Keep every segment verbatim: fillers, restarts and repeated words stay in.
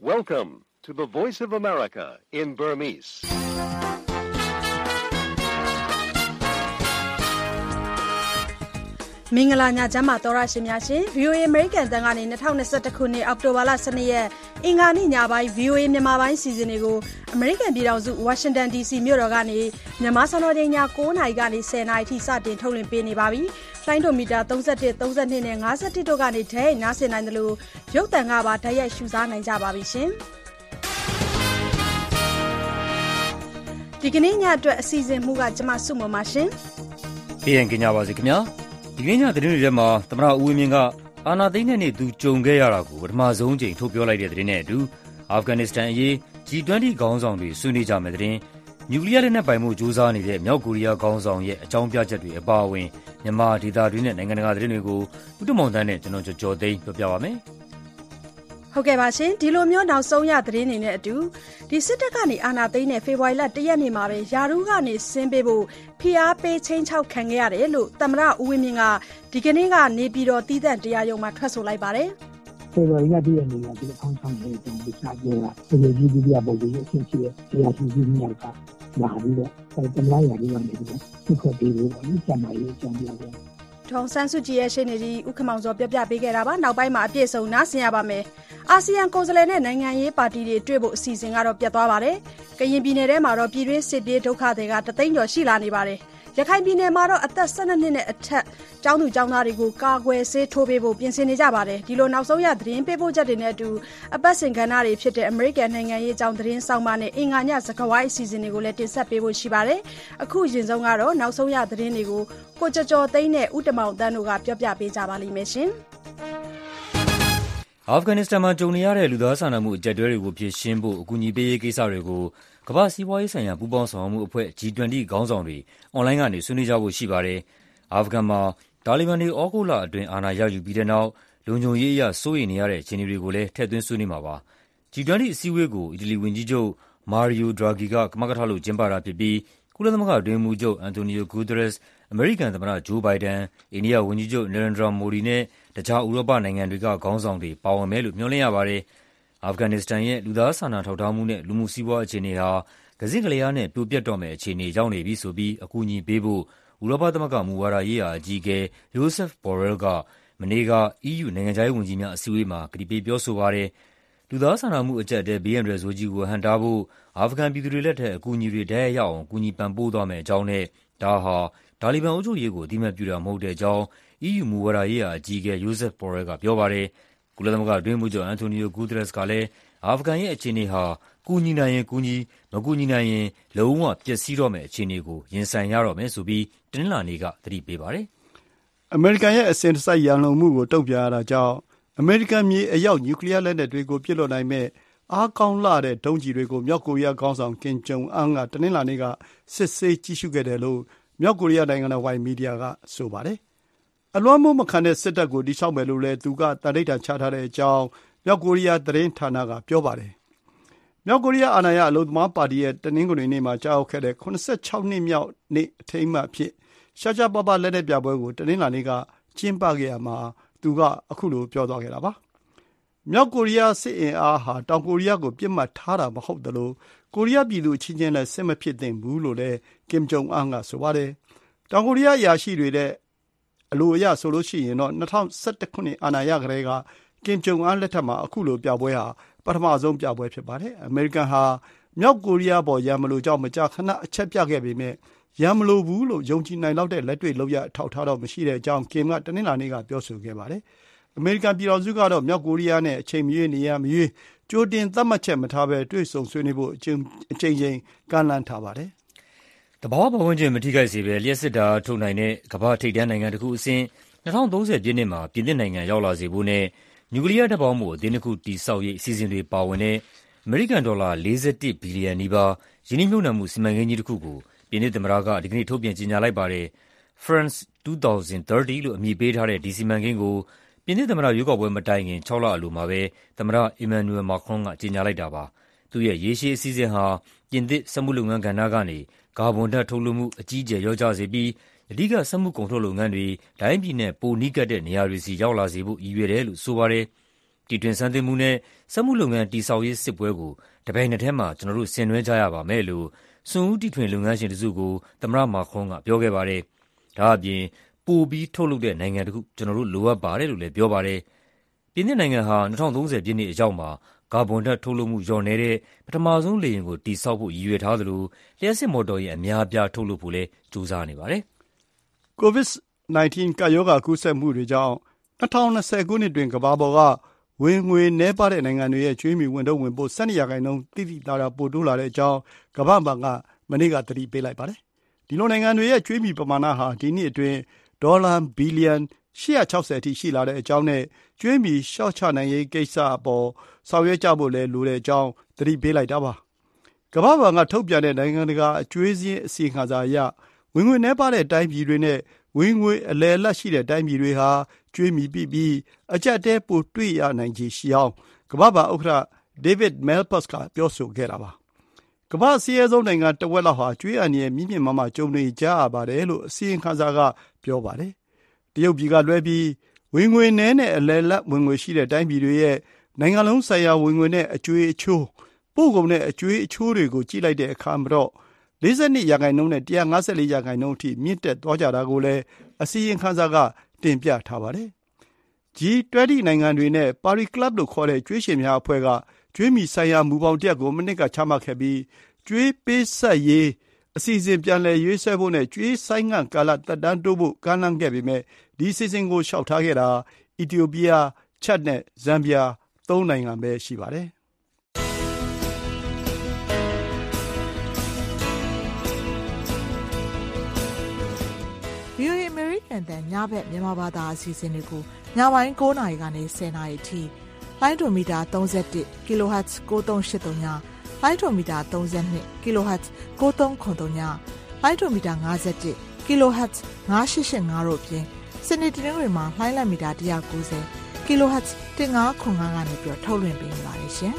Welcome to the Voice of America in Burmese. ။မင်္ဂလာညချမ်းပါတော်ရရှင်များရှင် ဗီအိုအေ American တန်ကနေ၂၀၂၁ခုနှစ်အောက်တိုဘာလ၁၂ရက်အင်္ဂါနေ့ညပိုင်း ဗီအိုအေ မြန်မာပိုင်းစီစဉ်တွေကို American ပြည်ထောင်စု Washington ဒီ စီ မြို့တော်ကနေမြန်မာစံတော်ချိန်ည၉နာရီကနေ၁၀နာရီထိစတင်ထုတ်လွှင့်ပေးနေပါပြီ။လိုင်းဒိုမီတာ၃၁ ၃၂နဲ့၅၁တို့ကနေဓာတ်ရိုက်နားဆင်နိုင်တယ်လို့ရုပ်သံကပါဓာတ်ရိုက်ရှုစားနိုင်ကြပါပြီရှင်။ဒီကနေ့ညအတွက်အစီအစဉ်မှုကကျမစုမပါရှင်။ပြန်ကြပါစေခင်ဗျာ။ဒီကနေ့ညသတင်းတွေထဲမှာသမ္မတဦးဝင်းမြင့်ကအာဏာသိမ်းတဲ့နေ့သူကြုံခဲ့ရတာကိုပထမဆုံးချိန်ထုတ်ပြောလိုက်တဲ့သတင်းနဲ့အတူအာဖဂန်နစ္စတန်အရေး ဂျီ ၂၀ ခေါင်းဆောင်တွေဆွေးနွေးကြမယ့်သတင်း၊နျူကလ িয়ার လက်နက်ပိုင်မှုကြိုးစားနေတဲ့မြောက်ကိုရီးယားခေါင်းဆောင်ရဲ့အကြောင်းပြချက်တွေအပါအဝင်မြန်မာဒေသတွင်းနဲ့နိုင်ငံတကာသတင်းတွေကိုဦးတမောင်တန်းနဲ့ကျွန်တော်ကျော်ကျော်သိန်းပြောပြပါမယ်။ဟုတ်ကဲ့ပါရှင်ဒီလိုမျိုးနောက်ဆုံးရသတင်းတွေနဲ့အတူဒီစစ်တပ်ကနေအာဏာသိမ်းတဲ့ဖေဖော်ဝါရီလ၁ရက်နေ့မှာပဲယာရုကနေဆင်းပေးဖို့ဖိအားပေးချင်းချောက်ခံခဲ့ရတယ်လို့သမ္မတဦးဝင်းမြင့်ကဒီကနေ့ကနေပြည်တော်တည်တဲ့တရားရုံးမှာထွက်ဆိုလိုက်ပါတယ်ဖေဖော်ဝါရီလ၁ရက်နေ့ကဒီဖောင်းဆောင်တဲ့အကြောင်းကိုကြားပြောတာဒီလိုကြီးဒီပြပုံလေးအချင်းချင်းတရားရှိကြီးများကလာပြီးတော့သမ္မတရာကြီးကနေပြီးတော့သူ့ခွက်ပြီးလို့ဒီစံမရေးအကြောင်းပြောတယ်ဒေါ်ဆန်းစုကြည်ရဲ့ရှေ့နေကြီးဦးခမောင်စောပြပြပေးခဲ့တာပါနောက်ပိုင်းမှာအပြည့်စုံနားဆင်ရပါမယ်အာဆီယံကိုယ်စားလှယ်နဲ့နိုင်ငံရေးပါတီတွေတွေ့ဖို့အစီအစဉ်ကတော့ပြတ်သွားပါတယ်ကရင်ပြည်နယ်ထဲမှာတော့ပြည်တွင်းစစ်ပြေးဒုက္ခတွေကတသိန်းကျော်ရှိလာနေပါတယ်ရခိုင်ပြည်နယ်မှာတော့အသက်၁၂နှစ်နဲ့အထက်ကျောင်းသူကျောင်းသားတွေကိုကာကွယ်ဆေးထိုးပေးဖို့ပြင်ဆင်နေကြပါတယ်ဒီလိုနောက်ဆုံးရသတင်းပေးပို့ချက်တွေနဲ့အတူအပတ်စဉ်ကဏ္ဍတွေဖြစ်တဲ့အမေရိကန်နိုင်ငံရေးအကြောင်းသတင်းဆောင်ပါနဲ့အင်္ဂါညစကားဝိုင်းအစီအစဉ်တွေကိုလည်းတင်ဆက်ပေးဖို့ရှိပါတယ်အခုရင်ဆုံးကတော့နောက်ဆုံးရသတင်းတွေကိုကိုကျော်ကျော်သိန်းနဲ့ဦးတမောင်တန်းတို့ကပြောပြပေးကြပါလိမ့်မယ်ရှင်အာဖဂန်နစ္စတန်မှာကြုံနေရတဲ့လူသားစာနာမှုအကျပ်အတည်းတွေကိုဖြေရှင်းဖို့အကူအညီပေးရေးကိစ္စတွေကိုကမ္ဘာ့စီးပွားရေးဆိုင်ရာပူးပေါင်းဆောင်ရွက်မှုအဖွဲ့ ဂျီ ၂၀ ခေါင်းဆောင်တွေအွန်လိုင်းကနေဆွေးနွေးကြဖို့ရှိပါတယ်။အာဖဂန်မှာတာလီဘန်တွေဩဂုတ်လအတွင်းအာဏာရယူပြီးတဲ့နောက်လုံခြုံရေးအရစိုးရိမ်နေရတဲ့အခြေအနေတွေကိုလည်းထည့်သွင်းဆွေးနွေးမှာပါ။ ဂျီ ၂၀ အစည်းအဝေးကိုအီတလီဝန်ကြီးချုပ်မာရီယို ဒရာဂီကကမကထလုပ်ကျင်းပတာဖြစ်ပြီးကုလသမဂ္ဂအတွင်းရေးမှူးချုပ်အန်တိုနီယို ဂူသရက်စ်၊အမေရိကန်သမ္မတဂျိုးဘိုင်ဒန်၊အိန္ဒိယဝန်ကြီးချုပ်နေရင်ဒရာမိုဒီနဲ့တခြားဥရောပနိုင်ငံတွေကခေါင်းဆောင်တွေပါဝင်မယ်လို့မျှော်လင့်ရပါတယ်။အာဖဂန်နစ္စတန်ရဲ့လူသားစာနာထောက်ထားမှုနဲ့လူမှုစီးပွားအခြေအနေဟာကစဉ့်ကလျားနဲ့ပြိုပျက်တော့မယ့်အခြေအနေရောက်နေပြီဆိုပြီးအကူအညီပေးဖို့ဥရောပသမဂ္ဂမူဝါဒရေးရာအကြီးအကဲ Josep Borrell ကမနေ့က အီးယူနိုင်ငံခြားရေးဝန်ကြီးများအစည်းအဝေးမှာကတိပေးပြောဆိုပါတယ်။လူသားစာနာမှုအကျပ်အတည်းဘေးအန္တရာယ်ဆိုးကြီးကိုဟန့်တားဖို့အာဖဂန်ပြည်သူတွေလက်ထက်အကူအညီတွေတိုက်ရိုက်ရောက်အောင်ကူညီပံ့ပိုးသွားမယ့်အကြောင်းနဲ့ဒါဟာတာလီဘန်အုပ်ချုပ်ရေးကိုအသိအမှတ်ပြုတာမဟုတ်တဲ့အကြောင်း အီးယူမူဝါဒရေးရာအကြီးအကဲ Josep Borrell ကပြောပါတယ်။ကုလသမဂ္ဂအတွင်းရေးမှူးချုပ်အန်တိုနီယို ဂူသရက်စ်ကလည်းအာဖဂန်ရဲ့အခြေအနေဟာကူညီနိုင်ရင်ကူညီမကူညီနိုင်ရင်လုံးဝပျက်စီးတော့မယ့်အခြေအနေကိုရင်ဆိုင်ရတော့မယ်ဆိုပြီးတနင်္လာနေ့ကသတိပေးပါတယ်။အမေရိကန်ရဲ့အစဉ်တစိုက်ရန်လိုမှုကိုတုံ့ပြန်ရတာကြောင့်အမေရိကန်မြေအရောက်နျူကလ িয়ার လက်နက်တွေကိုပစ်လွှတ်နိုင်မဲ့အားကောင်းလှတဲ့ဒုံးကျည်တွေကိုမြောက်ကိုရီးယားခေါင်းဆောင်ကင်ဂျုံအန်းကတနင်္လာနေ့ကစစ်ဆေးကြည့်ရှုခဲ့တယ်လို့မြောက်ကိုရီးယားနိုင်ငံတော်ပိုင်မီဒီယာကဆိုပါတယ်။အလွှမ်းမိုးမခံတဲ့စစ်တပ်ကိုတည်ဆောက်မယ်လို့လည်းသူကတန်ဋိဌာန်ချထားတဲ့အကြောင်းမြောက်ကိုရီးယားသတင်းဌာနကပြောပါတယ်။မြောက်ကိုရီးယားအာဏာရအလုပ်သမားပါတီရဲ့တနင်္ဂနွေနေ့မှာကြားရောက်ခဲ့တဲ့၇၆နှစ်မြောက်နေ့အထိမ်းအမှတ်အဖြစ်ရှားရှားပါးပါးလက်နက်ပြပွဲကိုတနင်္လာနေ့ကကျင်းပခဲ့ရမှာသူကအခုလိုပြောသွားခဲ့တာပါ။မြောက်ကိုရီးယားစစ်အင်အားဟာတောင်ကိုရီးယားကိုပြစ်မှတ်ထားတာမဟုတ်သလိုကိုရီးယားပြည်သူအချင်းချင်းလည်းစစ်မဖြစ်သင့်ဘူးလို့လည်းကင်ဂျုံအန်းကဆိုပါတယ်။တောင်ကိုရီးယားအရာရှိတွေတဲ့အလိုအရဆိုလို့ရှိရင်တော့၂၀၁၁ခုနှစ်အာဏာရကလေးကကင်ဂျုံအန်းလက်ထက်မှာအခုလိုပြပွဲဟာပထမဆုံးပြပွဲဖြစ်ပါတယ်။အမေရိကန်ဟာမြောက်ကိုရီးယားပေါ်ရန်မလိုကြောင့်မကြာခဏအချက်ပြခဲ့ပေမဲ့ရန်မလိုဘူးလို့ယုံကြည်နိုင်လောက်တဲ့လက်တွေ့လုပ်ရထောက်ထားတော့မရှိတဲ့အကြောင်းကင်ကတနင်္လာနေ့ကပြောဆိုခဲ့ပါတယ်။အမေရိကန်ပြည်ထောင်စုကတော့မြောက်ကိုရီးယားနဲ့အချိန်မရွေးနေရမရွေးကြိုတင်သတ်မှတ်ချက်မထားဘဲတွေ့ဆုံဆွေးနွေးဖို့အချိန်အချိန်ချင်းကမ်းလှမ်းထားပါတယ်။တဘာဝပတ်ဝန်းကျင်မထိခိုက်စေဘဲလျှက်စစ်တာထုတ်နိုင်တဲ့ကမ္ဘာထိပ်တန်းနိုင်ငံတစ်ခုအဆင့်၂၀၃၀ပြည့်နှစ်မှာပြင်သစ်နိုင်ငံရောက်လာစေဖို့နဲ့နျူကလ িয়ার တပ်ပေါင်းမှုအသင်းတစ်ခုတည်ဆောက်ရေးအစီအစဉ်တွေပါဝင်တဲ့အမေရိကန်ဒေါ်လာ၄၁ဘီလီယံနီးပါးရင်းနှီးမြှုပ်နှံမှုစီမံကိန်းကြီးတစ်ခုကိုပြင်သစ်သမ္မတကဒီကနေ့ထုတ်ပြန်ကြေညာလိုက်ပါတယ်။ France ၂၀၃၀လို့အမည်ပေးထားတဲ့ဒီစီမံကိန်းကိုပြင်သစ်သမ္မတရွေးကောက်ပွဲမတိုင်ခင်ခြောက်လအလိုမှာပဲသမ္မတ Emmanuel Macron ကကြေညာလိုက်တာပါ။သူ့ရဲ့ရေရှည်အစီအစဉ်ဟာပြင်သစ်စက်မှုလုပ်ငန်းကဏ္ဍကနေကာဗွန်ဓာတ်ထုတ်လွှတ်မှုအကြီးအကျယ်လျော့ကျစေပြီးအဓိကစက်မှုကုန်ထုတ်လုပ်ငန်းတွေတိုင်းပြည်နဲ့ပိုနီးကပ်တဲ့နေရာတွေဆီရောက်လာစေဖို့ရည်ရွယ်တယ်လို့ဆိုပါတယ်။တီထွင်ဆန်းသစ်မှုနဲ့စက်မှုလုပ်ငန်းတည်ဆောက်ရေးစစ်ပွဲကိုတပြိုင်နက်တည်းမှာကျနော်တို့ဆင်နွှဲကြရပါမယ်လို့စွန့်ဦးတီထွင်လုပ်ငန်းရှင်တစုကိုသမ္မတမာခရွန်ကပြောခဲ့ပါတယ်။ဒါ့အပြင်ပိုပြီးထုတ်လုပ်တဲ့နိုင်ငံတစ်ခုကျနော်တို့လိုအပ်ပါတယ်လို့လည်းပြောပါတယ်။ပြင်သစ်နိုင်ငံဟာ၂၀၃၀ပြည့်နှစ်အရောက်မှာကာဗွန်ဓာတ်ထုတ်လွှတ်မှုလျော့နည်းတဲ့ပထမဆုံးလေယာဉ်ကိုတည်ဆောက်ဖို့ရည်ရွယ်ထားသလိုလျှပ်စစ်မော်တော်ယာဉ်အများအပြားထုတ်လုပ်ဖို့လည်းကြိုးစားနေပါတယ်။ ကိုဗစ် ၁၉ ကပ်ရောဂါကူးစက်မှုတွေကြောင့်၂၀၂၀ခုနှစ်တွင်ကမ္ဘာပေါ်ကဝင်ငွေနည်းပါးတဲ့နိုင်ငံတွေရဲ့ကြွေးမြီဝန်ထုတ်ဝန်ပို့၁၂ရာခိုင်နှုန်းသိသိသာသာပိုတိုးလာတဲ့အကြောင်းကမ္ဘာ့ဘဏ်ကမနေ့ကသတိပေးလိုက်ပါတယ်။ဒီလိုနိုင်ငံတွေရဲ့ကြွေးမြီပမာဏဟာဒီနှစ်အတွင်းဒေါ်လာဘီလီယံ၈၆၀အထိရှိလာတဲ့အကြောင်းနဲ့ကြွေးမြီလျှော့ချနိုင်ရေးကိစ္စအပေါ်ဆောင်ရွက်ကြဖို့လည်းလိုတဲ့အကြောင်းသတိပေးလိုက်တာပါ။ကမ္ဘာ့ဘဏ်ကထုတ်ပြန်တဲ့နိုင်ငံတကာအကြွေးစည်းအစီရင်ခံစာအရဝင်ငွေနည်းပါးတဲ့တိုင်းပြည်တွေနဲ့ဝင်ငွေအလယ်အလတ်ရှိတဲ့တိုင်းပြည်တွေဟာကြွေးမြီပိပြီးအကျပ်အတည်းပိုတွေ့ရနိုင်ခြေရှိအောင်ကမ္ဘာ့ဘဏ်ဥက္ကဋ္ဌ David Malpass ကပြောဆိုခဲ့တာပါ။ကမ္ဘာ့အဆင်းရဲဆုံးနိုင်ငံတစ်ဝက်လောက်ဟာကြွေးအန္တရာယ်မြင့်မြင့်မားမားကြုံနေကြရပါတယ်လို့အစီရင်ခံစာကပြောပါတယ်။တရုတ်ပြည်ကလွဲပြီးဝင်ငွေနည်းနဲ့အလယ်အလတ်ဝင်ငွေရှိတဲ့တိုင်းပြည်တွေရဲ့နိုင်ငံလုံးဆိုင်ရာဝင်ငွေနဲ့အကြွေးအချိုးပို့ကုန်နဲ့အကြွေးအချိုးတွေကိုကြည့်လိုက်တဲ့အခါမှာတော့၄၂ရာခိုင်နှုန်းနဲ့၁၅၄ရာခိုင်နှုန်းအထိမြင့်တက်သွားကြတာကိုလည်းအစီရင်ခံစာကတင်ပြထားပါတယ်။ ဂျီ ၂၀ နိုင်ငံတွေနဲ့ပါရီကလပ်လို့ခေါ်တဲ့ကြွေးရှင်များအဖွဲ့ကကြွေးမြီဆိုင်ရာမူဘောင်တစ်ရပ်ကိုမနှစ်ကချမှတ်ခဲ့ပြီးကြွေးပေးဆပ်ရေးအစီအစဉ်ပြန်လည်ရေးဆွဲဖို့နဲ့ကြွေးဆိုင်းငံ့ကာလသက်တမ်းတိုးဖို့ကမ်းလှမ်းခဲ့ပေမဲ့ဒီအစီအစဉ်ကိုလျှောက်ထားခဲ့တာအီသီယိုးပီးယား၊ချက်နဲ့ဇမ်ဘီယာသုံးနိုင်ငံပဲရှိပါတယ်။ဗွီအိုအေ American အသံညဘက်မြန်မာဘာသာအစီအစဉ်တွေကိုညပိုင်း၉နာရီကနေ၁၀နာရီအထိလိုင်းဒိုမီတာ၃၁ kHz ၉၃၈၃ညလိုင်းဒိုမီတာ၃၂ kHz ၉၃၇၃ညလိုင်းဒိုမီတာ၅၁ kHz ၅၈၈၅တို့အပြင်စနေတနင်္ဂနွေမှာလိုင်းလံမီတာ၁၉၀ kHz ၁၅၇၅ကနေပြီးထုတ်လွှင့်ပေးနေပါတယ်ရှင်။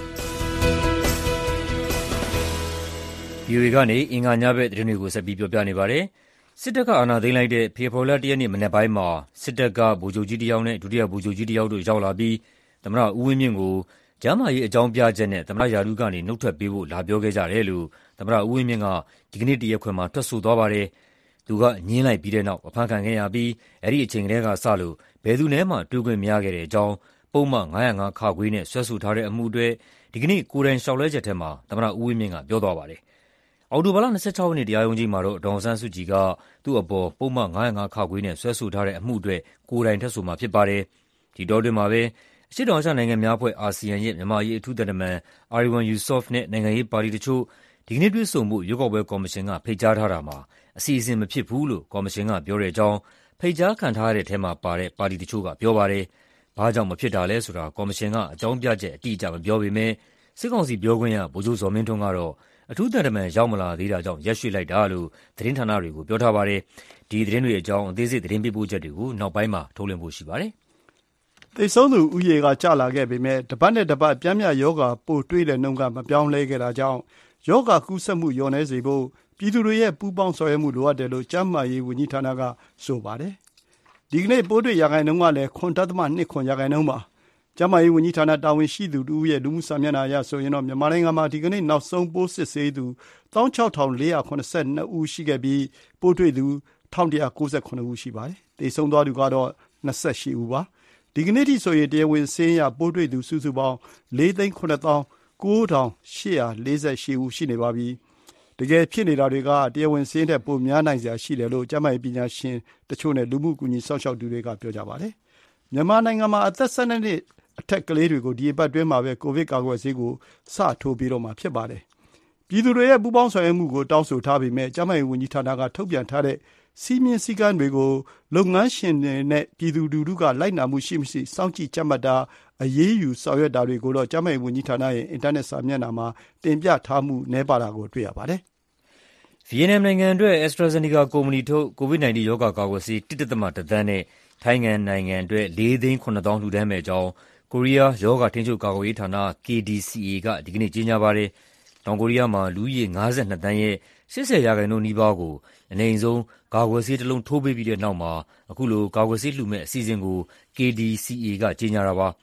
ဗွီအိုအေကနေအင်္ဂါညဘက်သတင်းတွေကိုဆက်ပြီးပြောပြနေပါတယ်။စစ်တပ်ကအာဏာသိမ်းလိုက်တဲ့ဖေဖော်ဝါရီလ၁ရက်နေ့မနက်ပိုင်းမှာစစ်တပ်ကဗိုလ်ချုပ်ကြီးတစ်ယောက်နဲ့ဒုတိယဗိုလ်ချုပ်ကြီးတစ်ယောက်တို့ရောက်လာပြီးသမ္မတဦးဝင်းမြင့်ကိုကျန်းမာရေးအကြောင်းပြချက်နဲ့သမ္မတရာထူးကနေနှုတ်ထွက်ပေးဖို့လာပြောခဲ့ကြတယ်လို့သမ္မတဦးဝင်းမြင့်ကဒီကနေ့တရားခွင်မှာထွက်ဆိုသွားပါတယ်။သူကငြင်းလိုက်ပြီးတဲ့နောက်အဖမ်းခံခဲ့ရပြီးအဲဒီအချိန်ကတည်းကစလို့ဘယ်သူနဲ့မှတွေ့ခွင့်မရခဲ့တဲ့အကြောင်းပုဒ်မ၅၀၅ ခ နဲ့စွဲဆိုထားတဲ့အမှုအတွက်ဒီကနေ့ကိုယ်တိုင်လျှောက်လဲချက်ထဲမှာသမ္မတဦးဝင်းမြင့်ကပြောသွားပါတယ်။အောက်တိုဘာလ၂၆ရက်နေ့တရားရုံးကြီးမှာတော့ဒေါ်အောင်ဆန်းစုကြည်ကသူ့အပေါ်ပုဒ်မ၅၀၅ ခ နဲ့စွဲဆိုထားတဲ့အမှုအတွက်ကိုယ်တိုင်ထွက်ဆိုမှာဖြစ်ပါတယ်။ဒီတောအတွင်းမှာပဲအရှေ့တောင်အာရှနိုင်ငံများအဖွဲ့ အာဆီယံရဲ့မြန်မာရေးအထူးသံတမန်အာရီဝမ်ယူဆော့ဖ်နဲ့နိုင်ငံရေးပါတီတချို့ဒီကနေ့တွေ့ဆုံဖို့ရွေးကောက်ပွဲကော်မရှင်ကဖိတ်ကြားထားတာမှာအစီအစဉ်မဖြစ်ဘူးလို့ကော်မရှင်ကပြောတဲ့အကြောင်းဖိတ်ကြားခံထားရတဲ့ထဲမှာပါတဲ့ပါတီတချို့ကပြောပါတယ်။ဘာကြောင့်မဖြစ်တာလဲဆိုတာကော်မရှင်ကအကြောင်းပြချက်အတိအကျမပြောပေမဲ့စစ်ကောင်စီပြောခွင့်ရဗိုလ်ချုပ်ဇော်မင်းထွန်းကတော့အထူးသံတမန်ရောက်မလာသေးတာကြောင့်ရက်ရွှေ့လိုက်တာလို့သတင်းဌာနတွေကိုပြောထားပါတယ်။ဒီသတင်းတွေအကြောင်းအသေးစိတ်သတင်းပေးပို့ချက်တွေကိုနောက်ပိုင်းမှာထုတ်လွှင့်ဖို့ရှိပါတယ်။သေဆုံးသူဦးရေကကျလာခဲ့ပေမဲ့တပတ်နဲ့တပတ်ပြင်းပြရောဂါပိုတွေ့တဲ့နှုန်းကမပြောင်းလဲခဲ့တာကြောင့်ရောဂါကူးစက်မှုလျော့နည်းစေဖို့ပြည်သူတွေရဲ့ပူးပေါင်းဆောင်ရွက်မှုလိုအပ်တယ်လို့ကျန်းမာရေးဝန်ကြီးဌာနကဆိုပါတယ်။ဒီကနေ့ပိုးတွေ့ရာခိုင်နှုန်းကလည်း၇.၂၇ရာခိုင်နှုန်းပါ။ကျန်းမာရေးဝန်ကြီးဌာနတာဝန်ရှိသူတဦးရဲ့လူမှုစာမျက်နှာအရဆိုရင်တော့မြန်မာနိုင်ငံမှာဒီကနေ့နောက်ဆုံးပိုးစစ်ဆေးသူ၁၆,၄၇၂ ဦးရှိခဲ့ပြီးပိုးတွေ့သူ၁,၁၉၇ ဦးရှိပါတယ်။သေဆုံးသွားသူကတော့၂၈ဦးပါ။ဒီကနေ့ထိဆိုရင်တရားဝင်စာရင်းအရပိုးတွေ့သူစုစုပေါင်း၄သိန်းခုနှစ်သောင်းကိုးထောင်ရှစ်ရာလေးဆယ်ရှစ်ဦးရှိနေပါပြီ။တကယ်ဖြစ်နေတာတွေကတရားဝင်စာရင်းထက်ပိုများနိုင်စရာရှိတယ်လို့ကျန်းမာရေးပညာရှင်တချို့နဲ့လူမှုကူညီစောင့်ရှောက်သူတွေကပြောကြပါတယ်။မြန်မာနိုင်ငံမှာအသက်၁၂နှစ်အထက်ကလေးတွေကိုဒီအပတ်တွင်းမှာပဲကိုဗစ်ကာကွယ်ဆေးကိုစထိုးပေးတော့မှာဖြစ်ပါတယ်။ပြည်သူတွေရဲ့ပူးပေါင်းဆောင်ရွက်မှုကိုတောင်းဆိုထားပေမဲ့ကျန်းမာရေးဝန်ကြီးဌာနကထုတ်ပြန်ထားတဲ့စီမင်းစည်းကမ်းတွေကိုလုပ်ငန်းရှင်တွေနဲ့ပြည်သူလူထုကလိုက်နာမှုရှိမရှိစောင့်ကြည့်ကြပ်မတ်တာအရေးယူဆောင်ရွက်တာတွေကိုတော့ကျန်းမာရေးဝန်ကြီးဌာနရဲ့အင်တာနက်စာမျက်နှာမှာတင်ပြထားမှုနည်းပါတာကိုတွေ့ရပါတယ်။ဗီယက်နမ်နိုင်ငံအတွက် AstraZeneca ကုမ္ပဏီထုတ်ကိုဗစ်၁၉ရောဂါကာကွယ်ဆေး၁.၁သန်းနဲ့ထိုင်းနိုင်ငံအတွက်လေးသိန်းခုနှစ်သောင်းလှူဒါန်းမယ့်အကြောင်းကိုရီးယားရောဂါထိန်းချုပ်ကာကွယ်ရေးဌာန ကေ ဒီ စီ အေ ကဒီကနေ့ကြေညာပါတယ်။တောင်ကိုရီးယားမှာလူဦးရေ၅၂သန်းရဲ့၈၀ရာခိုင်နှုန်းနီးပါးကိုအနည်းဆုံးကာကွယ်ဆေးတစ်လုံးထိုးပေးပြီးတဲ့နောက်မှာအခုလိုကာကွယ်ဆေးလှူမဲ့အစီအစဉ်ကို ကေ ဒီ စီ အေ ကကြေညာတာပါ။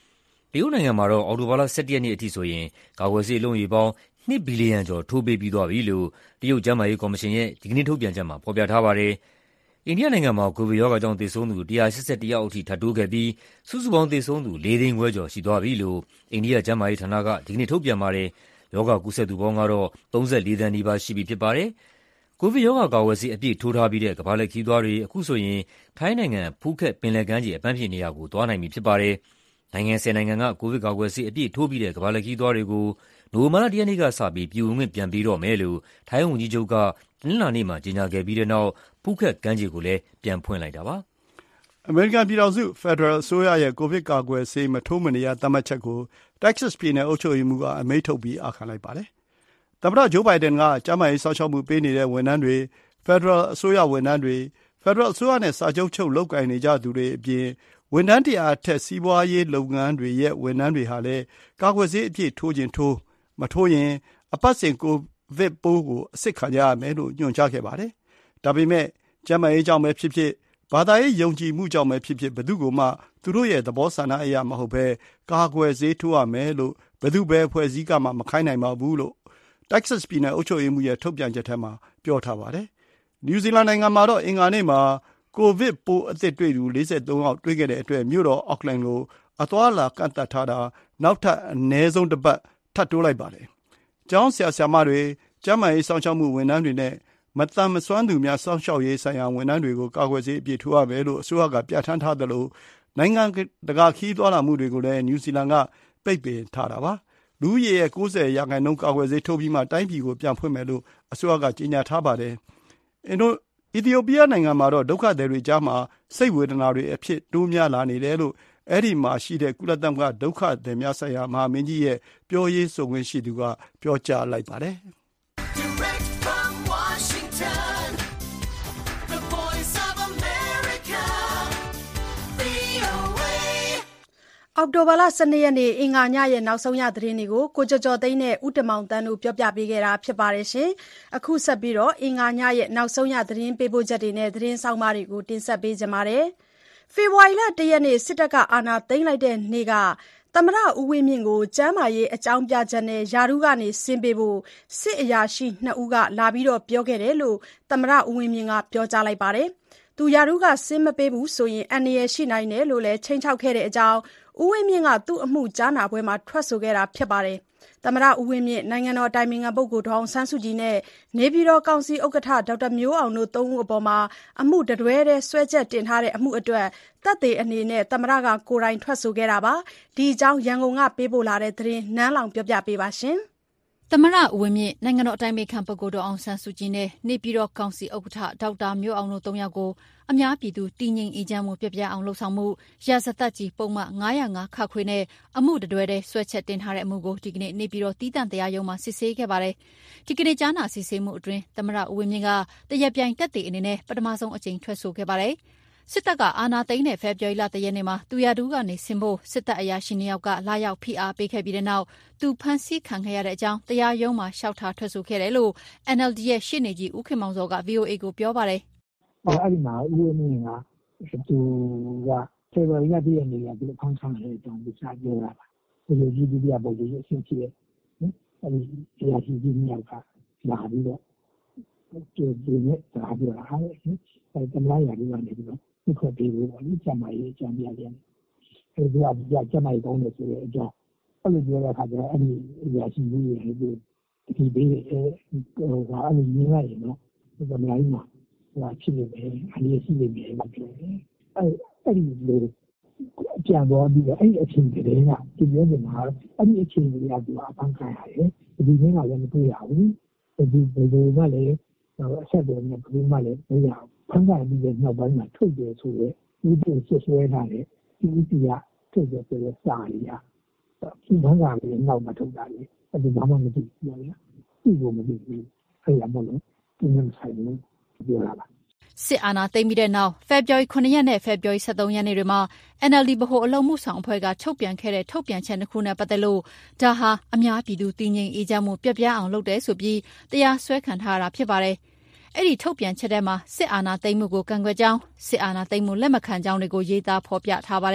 တရုတ်နိုင်ငံမှာတော့အောက်တိုဘာလ ၁၁ ရက်နေ့အထိဆိုရင်ကာကွယ်ဆေးအလုံးရေပေါင်းနှစ်ဘီလီယံကျော်ထိုးပေးပြီးသွားပြီလို့တရုတ်ကျန်းမာရေးကော်မရှင်ရဲ့ဒီကနေ့ထုတ်ပြန်ချက်မှာဖော်ပြထားပါတယ်။အိန္ဒိယနိုင်ငံမှာကိုဗစ်ရောဂါကြောင့်သေဆုံးသူ၁၈၁ယောက်အထိထပ်တိုးခဲ့ပြီးစုစုပေါင်းသေဆုံးသူလေးသိန်းခွဲကျော်ရှိသွားပြီလို့အိန္ဒိယကျန်းမာရေးဌာနကဒီကနေ့ထုတ်ပြန်ပါတယ်။ရောဂါကူးစက်သူပေါင်းကတော့သုံးဆယ့်လေးသန်းနီးပါးရှိပြီဖြစ်ပါတယ်။ကိုဗစ်ရောဂါကာကွယ်ဆေးအပြည့်ထိုးထားပြီးတဲ့ကမ္ဘာလှည့်ခရီးသွားတွေအခုဆိုရင်ထိုင်းနိုင်ငံဖူးခက်ပင်လယ်ကမ်းခြေအပန်းဖြေနေရာကိုသွားနိုင်ပြီဖြစ်ပါတယ်။နိုင်ငံဆယ်နိုင်ငံကကိုဗစ်ကာကွယ်ဆေးအပြည့်ထိုးပြီးတဲ့ကမ္ဘာလှည့်ခရီးသွားတွေကိုနိုဝင်ဘာလ၁ရက်နေ့ကစပြီးပြည်ဝင်ခွင့်ပြန်ပေးတော့မယ်လို့ထိုင်းဝန်ကြီးချုပ်ကတနင်္လာနေ့မှာကြေညာခဲ့ပြီးတဲ့နောက်ဖူးခက်ကမ်းခြေကိုလည်းပြန်ဖွင့်လိုက်တာပါ။အမေရိကန်ပြည်ထောင်စုဖက်ဒရယ်အစိုးရရဲ့ကိုဗစ်ကာကွယ်ဆေးမထိုးမနေရသတ်မှတ်ချက်ကိုတက္ကဆက်ပြည်နယ်အုပ်ချုပ်ရေးမှူးကအမိန့်ထုတ်ပြီးအာခံလိုက်ပါတယ်။သမ္မတဂျိုးဘိုင်ဒန်ကကျန်းမာရေးစောင့်ရှောက်မှုပေးနေတဲ့ဝန်ထမ်းတွေဖက်ဒရယ်အစိုးရဝန်ထမ်းတွေဖက်ဒရယ်အစိုးရနဲ့စာချုပ်ချုပ်လုပ်ကိုင်နေကြသူတွေအပြင်ဝန်ထမ်းတရားအထက်စီးပွားရေးလုပ်ငန်းတွေရဲ့ဝန်ထမ်းတွေဟာလည်းကာကွယ်ဆေးအပြည့်ထိုးခြင်းထိုးမထိုးရင်အပတ်စဉ်ကိုဗစ်ပိုးကိုအစစ်ခံကြရမယ်လို့ညွှန်ကြားခဲ့ပါတယ်။ဒါပေမဲ့ကျန်းမာရေးကြောင့်ပဲဖြစ်ဖြစ်ဘာသာရေးယုံကြည်မှုကြောင့်ပဲဖြစ်ဖြစ်ဘယ်သူကိုမှသူတို့ရဲ့သဘောဆန္ဒအရမဟုတ်ဘဲကာကွယ်ဆေးထိုးရမယ်လို့ဘယ်သူပဲဖွဲ့စည်းကမှမခိုင်းနိုင်ပါဘူးလို့တက္ကဆက်ပြည်နယ်အုပ်ချုပ်ရေးမှူးရဲ့ထုတ်ပြန်ချက်ထဲမှာပြောထားပါတယ်။နယူးဇီလန်နိုင်ငံမှာတော့အင်္ဂါနေ့မှာကိုဗစ်ပိုးအသစ်တွေ့သူလေးဆယ်သုံးယောက်တွေ့ခဲ့တဲ့အတွက်မြို့တော်အော့ကလန်ကိုအသွားအလာကန့်သတ်ထားတာနောက်ထပ်အနည်းဆုံးတစ်ပတ်ထပ်တိုးလိုက်ပါတယ်။ကျောင်းဆရာဆရာမတွေကျန်းမာရေးစောင့်ရှောက်မှုဝန်ထမ်းတွေနဲ့မတန်မစွမ်းသူများစောင့်ရှောက်ရေးဆိုင်ရာဝန်ထမ်းတွေကိုကာကွယ်ဆေးအပြည့်ထိုးရမယ်လို့အစိုးရကပြဋ္ဌာန်းထားသလိုနိုင်ငံတကာခရီးသွားလာမှုတွေကိုလည်းနယူးဇီလန်ကပိတ်ပင်ထားတာပါ။လူဦးရေရဲ့၉၀ရာခိုင်နှုန်းကာကွယ်ဆေးထိုးပြီးမှတိုင်းပြည်ကိုပြန်ဖွင့်မယ်လို့အစိုးရကကြေညာထားပါတယ်။အင်ဒိုအီသီယိုးပီးယားနိုင်ငံမှာတော့ဒုက္ခသည်တွေကြားမှာစိတ်ဝေဒနာတွေအဖြစ်တိုးများလာနေတယ်လို့အဲ့ဒီမှာရှိတဲ့ကုလသမဂ္ဂဒုက္ခသည်များဆိုင်ရာမဟာမင်းကြီးရဲ့ပြောရေးဆိုခွင့်ရှိသူကပြောကြားလိုက်ပါတယ်။ Direct from Washington, the voice of America, ဗွီအိုအေအောက်တိုဘာလ၁၂ရက်နေ့အင်္ဂါညရဲ့နောက်ဆုံးရသတင်းတွေကိုကိုကျော်ကျော်သိန်းနဲ့ဦးတမောင်တန်းတို့ပြောပြပေးခဲ့တာဖြစ်ပါတယ်ရှင်။အခုဆက်ပြီးတော့အင်္ဂါညရဲ့နောက်ဆုံးရသတင်းပေးပို့ချက်တွေနဲ့သတင်းဆောင်မတွေကိုတင်ဆက်ပေးကြပါမယ်။ဖေဖော်ဝါရီလ၁ရက်နေ့စစ်တပ်ကအာဏာသိမ်းလိုက်တဲ့နေ့ကသမ္မတဦးဝင်းမြင့်ကိုကျန်းမာရေးအကြောင်းပြချက်နဲ့ယာရုကနေဆင်းပေးဖို့စစ်အရာရှိနှစ်ဦးကလာပြီးပြောခဲ့တယ်လို့သမ္မတဦးဝင်းမြင့်ကပြောကြားလိုက်ပါတယ်။သူယာရုကဆင်းမပေးဘူးဆိုရင်အန္တရာယ်ရှိနိုင်တယ်လို့လည်းခြိမ်းခြောက်ခဲ့တဲ့အကြောင်းဦးဝင်းမြင့်ကသူ့အမှုကြားနာပွဲမှာထွက်ဆိုခဲ့တာဖြစ်ပါတယ်။သမ္မတဦးဝင်းမြင့်နိုင်ငံတော်အတိုင်ပင်ခံပုဂ္ဂိုလ်ဒေါ်အောင်ဆန်းစုကြည်နဲ့နေပြည်တော်ကောင်စီဥက္ကဋ္ဌဒေါက်တာမျိုးအောင်တို့သုံးဦးအပေါ်အမှုတတွဲတည်းစွဲချက်တင်ထားတဲ့အမှုအတွက်သက်သေအနေနဲ့သမ္မတကကိုယ်တိုင်ထွက်ဆိုခဲ့တာပါ။ဒီအကြောင်းရန်ကုန်ကပေးပို့လာတဲ့သတင်းနန်းလောင်ပြောပြပေးပါရှင်။သမ္မတဦးဝင်းမြင့်နိုင်ငံတော်အတိုင်ပင်ခံပုဂ္ဂိုလ်ဒေါ်အောင်ဆန်းစုကြည်နဲ့နေပြည်တော်ကောင်စီဥက္ကဋ္ဌဒေါက်တာမျိုးအောင်တို့သုံးယောက်ကိုအများပြည်သူတည်ငြိမ်အေးချမ်းမှုပြပြအောင်လှုပ်ဆောင်မှုရာဇသတ်ကြီးပုံမှန်၅၀၅ခခွေနဲ့အမှုတတွဲတဲ့ဆွဲချက်တင်ထားတဲ့အမှုကိုဒီကနေ့နေပြည်တော်တည်တံ့တရားရုံးမှာစစ်ဆေးခဲ့ပါတယ်။ဒီကနေ့ကြားနာစစ်ဆေးမှုအတွင်းသမ္မတဦးဝင်းမြင့်ကတရက်ပြိုင်တက်တဲ့အနေနဲ့ပထမဆုံးအကြိမ်ထွက်ဆိုခဲ့ပါတယ်။စစ်တပ်ကအာဏာသိမ်းတဲ့ဖေဖော်ဝါရီလတရက်နေ့မှာသူရဒူးကနေဆင်းဖို့စစ်တပ်အရာရှိနှစ်ယောက်ကလာရောက်ဖိအားပေးခဲ့ပြီးတဲ့နောက်သူဖမ်းဆီးခံခဲ့ရတဲ့အကြောင်းတရားရုံးမှာလျှောက်ထားထွက်ဆိုခဲ့တယ်လို့ အန် အယ် ဒီ ရဲ့ရှေ့နေကြီးဦးခင်မောင်စောက ဗွီအိုအေကိုပြောပါတယ်။အဲ့ဒီမှာဦးဝင်းမြင့်ကသူကဖေဖော်ဝါရီလတရက်နေ့ကသူဖမ်းခံရတဲ့အကြောင်းကိုကြားပြောတာပါ။ဒီလိုကြီးဒုတိယပုဂ္ဂိုလ်ရဲ့အဆင့်ရှိတဲ့အဲ့ဒီအရာရှိကြီးနှစ်ယောက်ကလာပြီးတော့ဒီဒီနဲ့ဒါပြောတာအဲ့ဒီတမန်ရာတွေကနေပြီးတော့ဒီခွက်ပေးဖို့ပေါ့လေကျမကြီးအကြောင်းပြတယ်။အဲဒီကဒီကကျမကြီးကောင်းတယ်ဆိုတဲ့အကြောင်းအဲ့လိုပြောတဲ့အခါကျတော့အဲ့ဒီအရာရှိကြီးတွေဒီဒီဘေးအဲဟိုကအဲ့လိုမြင်လိုက်ရင်တော့ဒီတမန်ကြီးမှာဟိုဖြစ်နေတယ်အရေးရှိနေတယ်လို့ပြောတယ်။အဲ့အဲ့ဒီလိုကြံသွားပြီးတော့အဲ့ဒီအချိန်တည်းကဒီပြောနေတာအဲ့ဒီအချိန်တွေကသူအပန်းခံရတယ်ဒီနေ့ကလည်းမတွေ့ရဘူးဒီဒီလိုကလည်းအဆက်တွေနဲ့ဘယ်မှလည်းမရဘူးဖန်ဆာပြီးတဲ့နောက်ပိုင်းမှာထုတ်တယ်ဆိုတော့ဒီလိုဆွဆွဲထားတဲ့ဒီဥပဒေထုတ်တယ်ဆိုတဲ့စာရီကဒီဖန်ဆာပြီးနောက်မှာထုတ်တာလေအဲ့ဒီဘာမှမသိဘူးပြောရဒီကိုမသိဘူးအဲ့ရမလို့ဒီနေ့ဆိုင်လို့ပြောတာပါစစ်အာဏာသိမ်းပြီးတဲ့နောက်ဖေဖော်ဝါရီခုနှစ်ရက်နဲ့ဖေဖော်ဝါရီ၁၃ရက်နေ့တွေမှာ အန် အယ် ဒီ ဗဟိုအလုပ်မှုဆောင်အဖွဲ့ကထုတ်ပြန်ခဲ့တဲ့ထုတ်ပြန်ချက်နှစ်ခုနဲ့ပတ်သက်လို့ဒါဟာအများပြည်သူတည်ငြိမ်အေးချမ်းမှုပြပြအောင်လုပ်တယ်ဆိုပြီးတရားစွဲခံထားရတာဖြစ်ပါတယ်။အဲ့ဒီထုတ်ပြန်ချက်ထဲမှာစစ်အာဏာသိမ်းမှုကိုကန့်ကွက်ကြောင်းစစ်အာဏာသိမ်းမှုလက်မခံကြောင်းတွေကိုရေးသားဖော်ပြထားပါတယ်။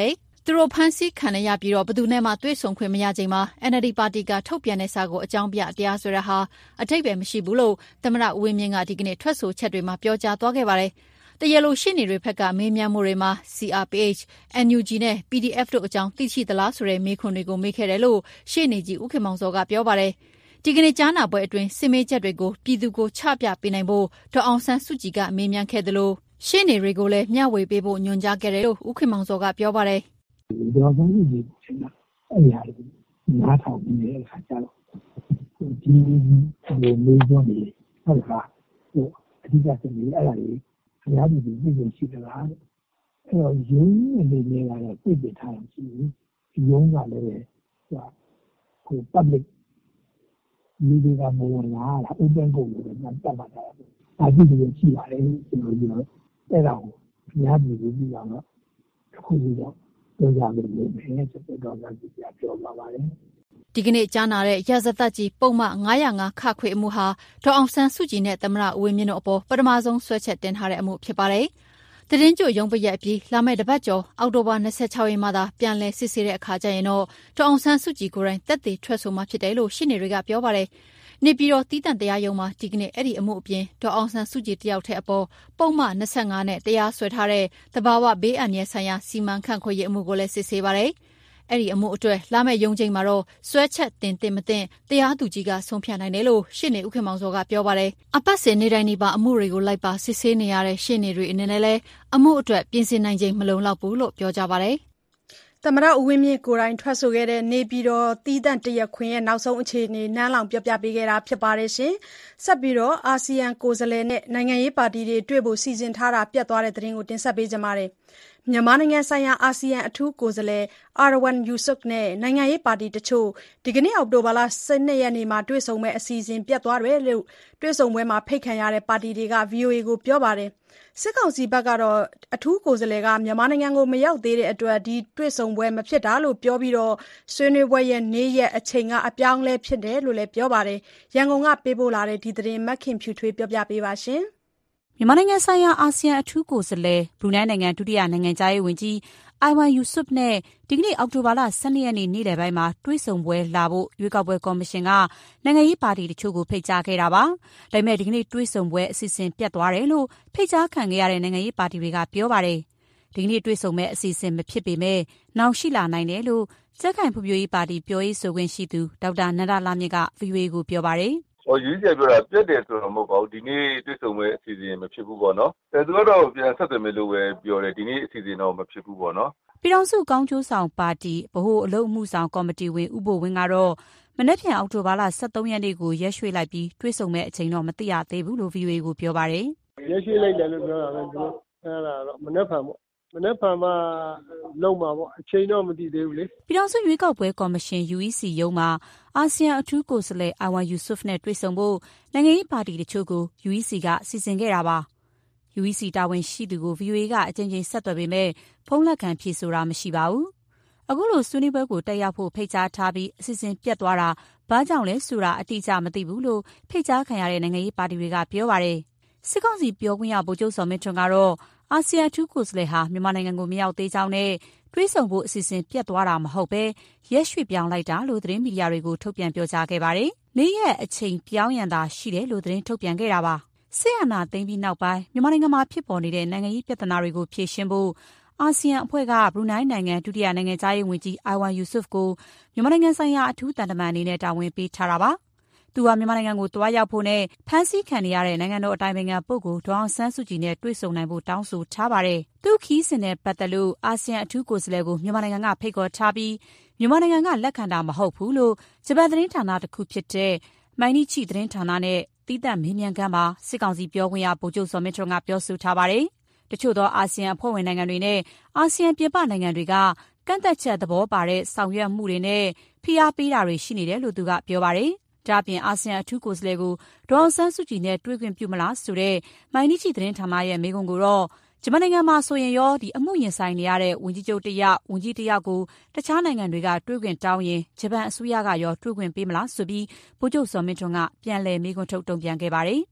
သူတို့ဖမ်းဆီးခံရပြီးတော့ဘယ်သူနဲ့မှတွေ့ဆုံခွင့်မရချိန်မှာ အန် အယ်လ် ဒီ ပါတီကထုတ်ပြန်တဲ့စာကိုအကြောင်းပြတရားစွဲတာဟာအထိပ္ပယ်မရှိဘူးလို့သမ္မတဦးဝင်းမြင့်ကဒီကနေ့ထွက်ဆိုချက်တွေမှာပြောကြားသွားခဲ့ပါတယ်။တရားလိုရှေ့နေတွေဘက်ကမေးမြန်းမှုတွေမှာ စီ အာร์ ပီ အိတ် အန် ယူ ဂျီ နဲ့ ပီ ဒီ အက်ဖ် တို့အကြောင်းသိရှိသလားဆိုတဲ့မေးခွန်းတွေကိုမေးခဲ့တယ်လို့ရှေ့နေကြီးဦးခင်မောင်စောကပြောပါတယ်။ဒီကနေ့ကြားနာပွဲအတွင်းစစ်မေးချက်တွေကိုပြည်သူကိုချပြပေးနိုင်ဖို့ဒေါ်အောင်ဆန်းစုကြည်ကမေးမြန်းခဲ့တယ်လို့ရှေ့နေတွေကိုလည်းမျှဝေပေးဖို့ညွှန်ကြားခဲ့တယ်လို့ဦးခင်မောင်စောကပြောပါတယ်။ဒေါ်အောင်ဆန်းစုကြည်ကအဲ့ဒီဟာကိုနားထောင်နေတဲ့အခါကျတော့ဒီလိုမျိုးပြောနေဟုတ်လားဟိုအဓိကဆိုနေအဲ့ဒါကြီးအများကြီးပြည်ပြည်ရှိသလားအဲ့တော့ရုံးအနေနဲ့ကတော့ပြည့်ပြထားအောင်ရှိဘူးဒီရုံးကလည်းဟိုဟို public ဒီဒီကမဝင်လာတာ open ကိုလည်းမှတ်မှတ်ထားတယ်အကြည့်လို့ရှိပါတယ်ကျွန်တော်ပြောအဲ့ဒါကိုအများကြီးပြီးတော့တစ်ခုပြီးတော့ပြောကြလို့လည်းပဲဆက်တော့လည်းပြောပါပါတယ်ဒီကနေ့ကြားနာတဲ့ရာဇသတ်ကြီးပုံမှန်ငါး၀၅ ခခွေအမှုဟာဒေါ်အောင်ဆန်းစုကြည်နဲ့သမ္မတဦးဝင်းမြင့်တို့အပေါ်ပထမဆုံးဆွဲချက်တင်ထားတဲ့အမှုဖြစ်ပါတယ်။သတင်းကြိုရုံးပရက်အပြီးလာမယ့်တပတ်ကျော်အောက်တိုဘာ၂၆ရက်မှသာပြန်လည်စစ်ဆေးတဲ့အခါကျရင်တော့ဒေါ်အောင်ဆန်းစုကြည်ကိုယ်တိုင်သက်သေထွက်ဆိုမှဖြစ်တယ်လို့ရှင်းနေတွေကပြောပါတယ်။နေပြည်တော်တည်တံ့တရားရုံးမှာဒီကနေ့အဲ့ဒီအမှုအပြင်ဒေါ်အောင်ဆန်းစုကြည်တယောက်တည်းအပေါ်ပုံမှန်၂၅နဲ့တရားစွဲထားတဲ့သဘာဝဘေးအန္တရာယ်ဆိုင်ရာစီမံခန့်ခွဲရေးအမှုကိုလည်းစစ်ဆေးပါတယ်။အဲ့ဒီအမှုအတွက်လာမယ့်ရုံးချိန်မှာတော့ဆွဲချက်တင်တင်မတင်တရားသူကြီးကဆုံးဖြတ်နိုင်တယ်လို့ရှေ့နေဦးခင်မောင်စောကပြောပါတယ်။အပတ်စဉ်နေ့တိုင်းဒီပါအမှုတွေကိုလိုက်ပါစစ်ဆေးနေရတဲ့ရှေ့နေတွေအနေနဲ့လည်းအမှုအတွက်ပြင်ဆင်နိုင်ခြင်းမလုံလောက်ဘူးလို့ပြောကြပါတယ်။သမ္မတဦးဝင်းမြင့်ကိုယ်တိုင်ထွက်ဆိုခဲ့တဲ့နေပြည်တော်တည်တံ့တရားခွင်ရဲ့နောက်ဆုံးအခြေအနေနန်းလောင်ပြောပြပေးခဲ့တာဖြစ်ပါတယ်ရှင်။ဆက်ပြီးတော့အာဆီယံကိုယ်စားလှယ်နဲ့နိုင်ငံရေးပါတီတွေတွေ့ဖို့စီစဉ်ထားတာပြတ်သွားတဲ့သတင်းကိုတင်ဆက်ပေးကြပါမယ်။မြန်မာနိုင်ငံဆိုင်ရာအာဆီယံအထူးကိုယ်စားလှယ်အာရဝမ်ယူဆုဖ်နဲ့နိုင်ငံရေးပါတီတချို့ဒီကနေ့အောက်တိုဘာလ၁၂ရက်နေ့မှာတွေ့ဆုံမဲ့အစီအစဉ်ပြတ်သွားတယ်လို့တွေ့ဆုံပွဲမှာဖိတ်ခံရတဲ့ပါတီတွေက ဗွီအိုအေကိုပြောပါတယ်။စစ်ကောင်စီဘက်ကတော့အထူးကိုယ်စားလှယ်ကမြန်မာနိုင်ငံကိုမရောက်သေးတဲ့အတွက်ဒီတွေ့ဆုံပွဲမဖြစ်တာလို့ပြောပြီးတော့ဆွေးနွေးပွဲရဲ့နေ့ရက်အချိန်ကအပြောင်းလဲဖြစ်တယ်လို့လည်းပြောပါတယ်။ရန်ကုန်ကပေးပို့လာတဲ့ဒီသတင်းမခင်ဖြူထွေးပြောပြပေးပါရှင်။မြန်မာနိုင်ငံဆိုင်ရာအာဆီယံအထူးကိုယ်စားလှယ်ဘရူနိုင်းနိုင်ငံဒုတိယနိုင်ငံခြားရေးဝန်ကြီးအိုင်ဝမ်ယူဆုဖ်နဲ့ဒီကနေ့အောက်တိုဘာလ၁၂ရက်နေ့နေ့လယ်ပိုင်းမှာတွေ့ဆုံပွဲလာဖို့ရွေးကောက်ပွဲကော်မရှင်ကနိုင်ငံရေးပါတီတချို့ကိုဖိတ်ကြားခဲ့တာပါ။ဒါပေမဲ့ဒီကနေ့တွေ့ဆုံပွဲအစီအစဉ်ပြတ်သွားတယ်လို့ဖိတ်ကြားခံခဲ့ရတဲ့နိုင်ငံရေးပါတီတွေကပြောပါတယ်။ဒီကနေ့တွေ့ဆုံမဲ့အစီအစဉ်မဖြစ်ပေမဲ့နောက်ရှိလာနိုင်တယ်လို့ကြက်ခိုင်ဖွံ့ဖြိုးရေးပါတီပြောရေးဆိုခွင့်ရှိသူဒေါက်တာနန္ဒလာမြင့်က ဗွီအိုအေကိုပြောပါတယ်။ဟိုယူစီပြောတာပြတ်တယ်ဆိုတော့မဟုတ်ပါဘူးဒီနေ့တွေ့ဆုံမဲ့အစီအစဉ်မဖြစ်ဘူးပေါ့နော်အဲသူကတော့ပြန်ဆက်သွယ်မယ်လို့ပဲပြောတယ်ဒီနေ့အစီအစဉ်တော့မဖြစ်ဘူးပေါ့နော်ပြည်ထောင်စုကောင်းကျိုးဆောင်ပါတီဗဟိုအလုပ်အမှုဆောင်ကော်မတီဝင်ဦးဘိုဝင်းကတော့မနက်ဖြန်အောက်တိုဘာလ၁၃ရက်နေ့ကိုရက်ရွှေ့လိုက်ပြီးတွေ့ဆုံမဲ့အချိန်တော့မသိရသေးဘူးလို့ ဗွီအိုအေကိုပြောပါတယ်ရက်ရွှေ့လိုက်တယ်လို့ပြောတာပဲသူတို့အဲ့ဒါတော့မနက်ဖြန်ပေါ့မနေ့ဖန်မှလုံးမှာပေါ့အချိန်တော့မတည်သေးဘူးလေပြည်ထောင်စုရွေးကောက်ပွဲကော်မရှင် ယူ အီ စီ ရုံးမှာအာဆီယံအထူးကိုယ်စားလှယ်အိုင်ဝမ်ယူဆုဖ်နဲ့တွေ့ဆုံဖို့နိုင်ငံရေးပါတီတချို့ကို ယူ အီ စီ ကစီစဉ်ခဲ့တာပါ ယူ အီ စီ တာဝန်ရှိသူကို ဗွီအိုအေကအကြိမ်ကြိမ်ဆက်သွယ်ပေမဲ့ဖုန်းလက်ခံဖြေဆိုတာမရှိပါဘူးအခုလိုဆွေးနွေးပွဲကိုတက်ရောက်ဖို့ဖိတ်ကြားထားပြီးအစီအစဉ်ပြတ်သွားတာဘာကြောင့်လဲဆိုတာအတိအကျမသိဘူးလို့ဖိတ်ကြားခံရတဲ့နိုင်ငံရေးပါတီတွေကပြောပါတယ်စစ်ကောင်စီပြောခွင့်ရဗိုလ်ချုပ်စော်မင်းထွန်းကတော့အာဆီယံအထူးကိုယ်စားလှယ်ဟာမြန်မာနိုင်ငံကိုမရောက်သေးကြောင်းနဲ့တွေးဆုံဖို့အစီအစဉ်ပြတ်သွားတာမဟုတ်ပဲရက်ရွှေ့ပြောင်းလိုက်တာလို့သတင်းမီဒီယာတွေကိုထုတ်ပြန်ပြောကြားခဲ့ပါတယ်။နေ့ရက်အချိန်ပြောင်းရန်သာရှိတယ်လို့သတင်းထုတ်ပြန်ခဲ့တာပါ။စစ်အာဏာသိမ်းပြီးနောက်ပိုင်းမြန်မာနိုင်ငံမှာဖြစ်ပေါ်နေတဲ့နိုင်ငံရေးပြဿနာတွေကိုဖြေရှင်းဖို့အာဆီယံအဖွဲ့ကဘရူနိုင်းနိုင်ငံဒုတိယနိုင်ငံခြားရေးဝန်ကြီးအိုင်ဝမ်ယူဆုဖ်ကိုမြန်မာနိုင်ငံဆိုင်ရာအထူးတန်တမန်အနေနဲ့တာဝန်ပေးထားတာပါ။သူဟာမြန်မာနိုင်ငံကိုတွားရောက်ဖို့နဲ့ဖမ်းဆီးခံနေရတဲ့နိုင်ငံတော်အတိုင်ပင်ခံပုဂ္ဂိုလ်ဒေါ်အောင်ဆန်းစုကြည်နဲ့တွေ့ဆုံနိုင်ဖို့တောင်းဆိုထားပါတယ်။သူ့ခီးစဉ်နဲ့ပတ်သက်လို့အာဆီယံအထူးကိုယ်စားလှယ်ကိုမြန်မာနိုင်ငံကဖိတ်ခေါ်ထားပြီးမြန်မာနိုင်ငံကလက်ခံတာမဟုတ်ဘူးလို့ဂျပန်သတင်းဌာနတစ်ခုဖြစ်တဲ့မိုင်းနီချီသတင်းဌာနနဲ့တီးသန့်မေးမြန်းခန်းမှာစစ်ကောင်စီပြောခွင့်ရဗိုလ်ချုပ်စော်မင်းထွန်းကပြောဆိုထားပါတယ်။တချို့သောအာဆီယံအဖွဲ့ဝင်နိုင်ငံတွေနဲ့အာဆီယံပြင်ပနိုင်ငံတွေကကန့်သက်ချက်သဘောပါတဲ့ဆောင်ရွက်မှုတွေနဲ့ဖိအားပေးတာတွေရှိနေတယ်လို့သူကပြောပါတယ်။ဒါ့အပြင်အာဆီယံအထူးကိုယ်စားလှယ်ကိုဒေါ်အောင်ဆန်းစုကြည်နဲ့တွေ့ခွင့်ပြုမလားဆိုတဲ့မိုင်းနီချီသတင်းဌာနရဲ့မေးခွန်းကိုတော့ဂျပန်နိုင်ငံမှာဆိုရင်ရောဒီအမှုရင်ဆိုင်နေရတဲ့ဝန်ကြီးချုပ်တယောက်ဝန်ကြီးတယောက်ကိုတခြားနိုင်ငံတွေကတွေ့ခွင့်တောင်းရင်ဂျပန်အစိုးရကရောတွေ့ခွင့်ပေးမလားဆိုပြီးဗိုလ်ချုပ်စော်မင်းထွန်းကပြန်လည်မေးခွန်းထုတ်တုံ့ပြန်ခဲ့ပါတယ်။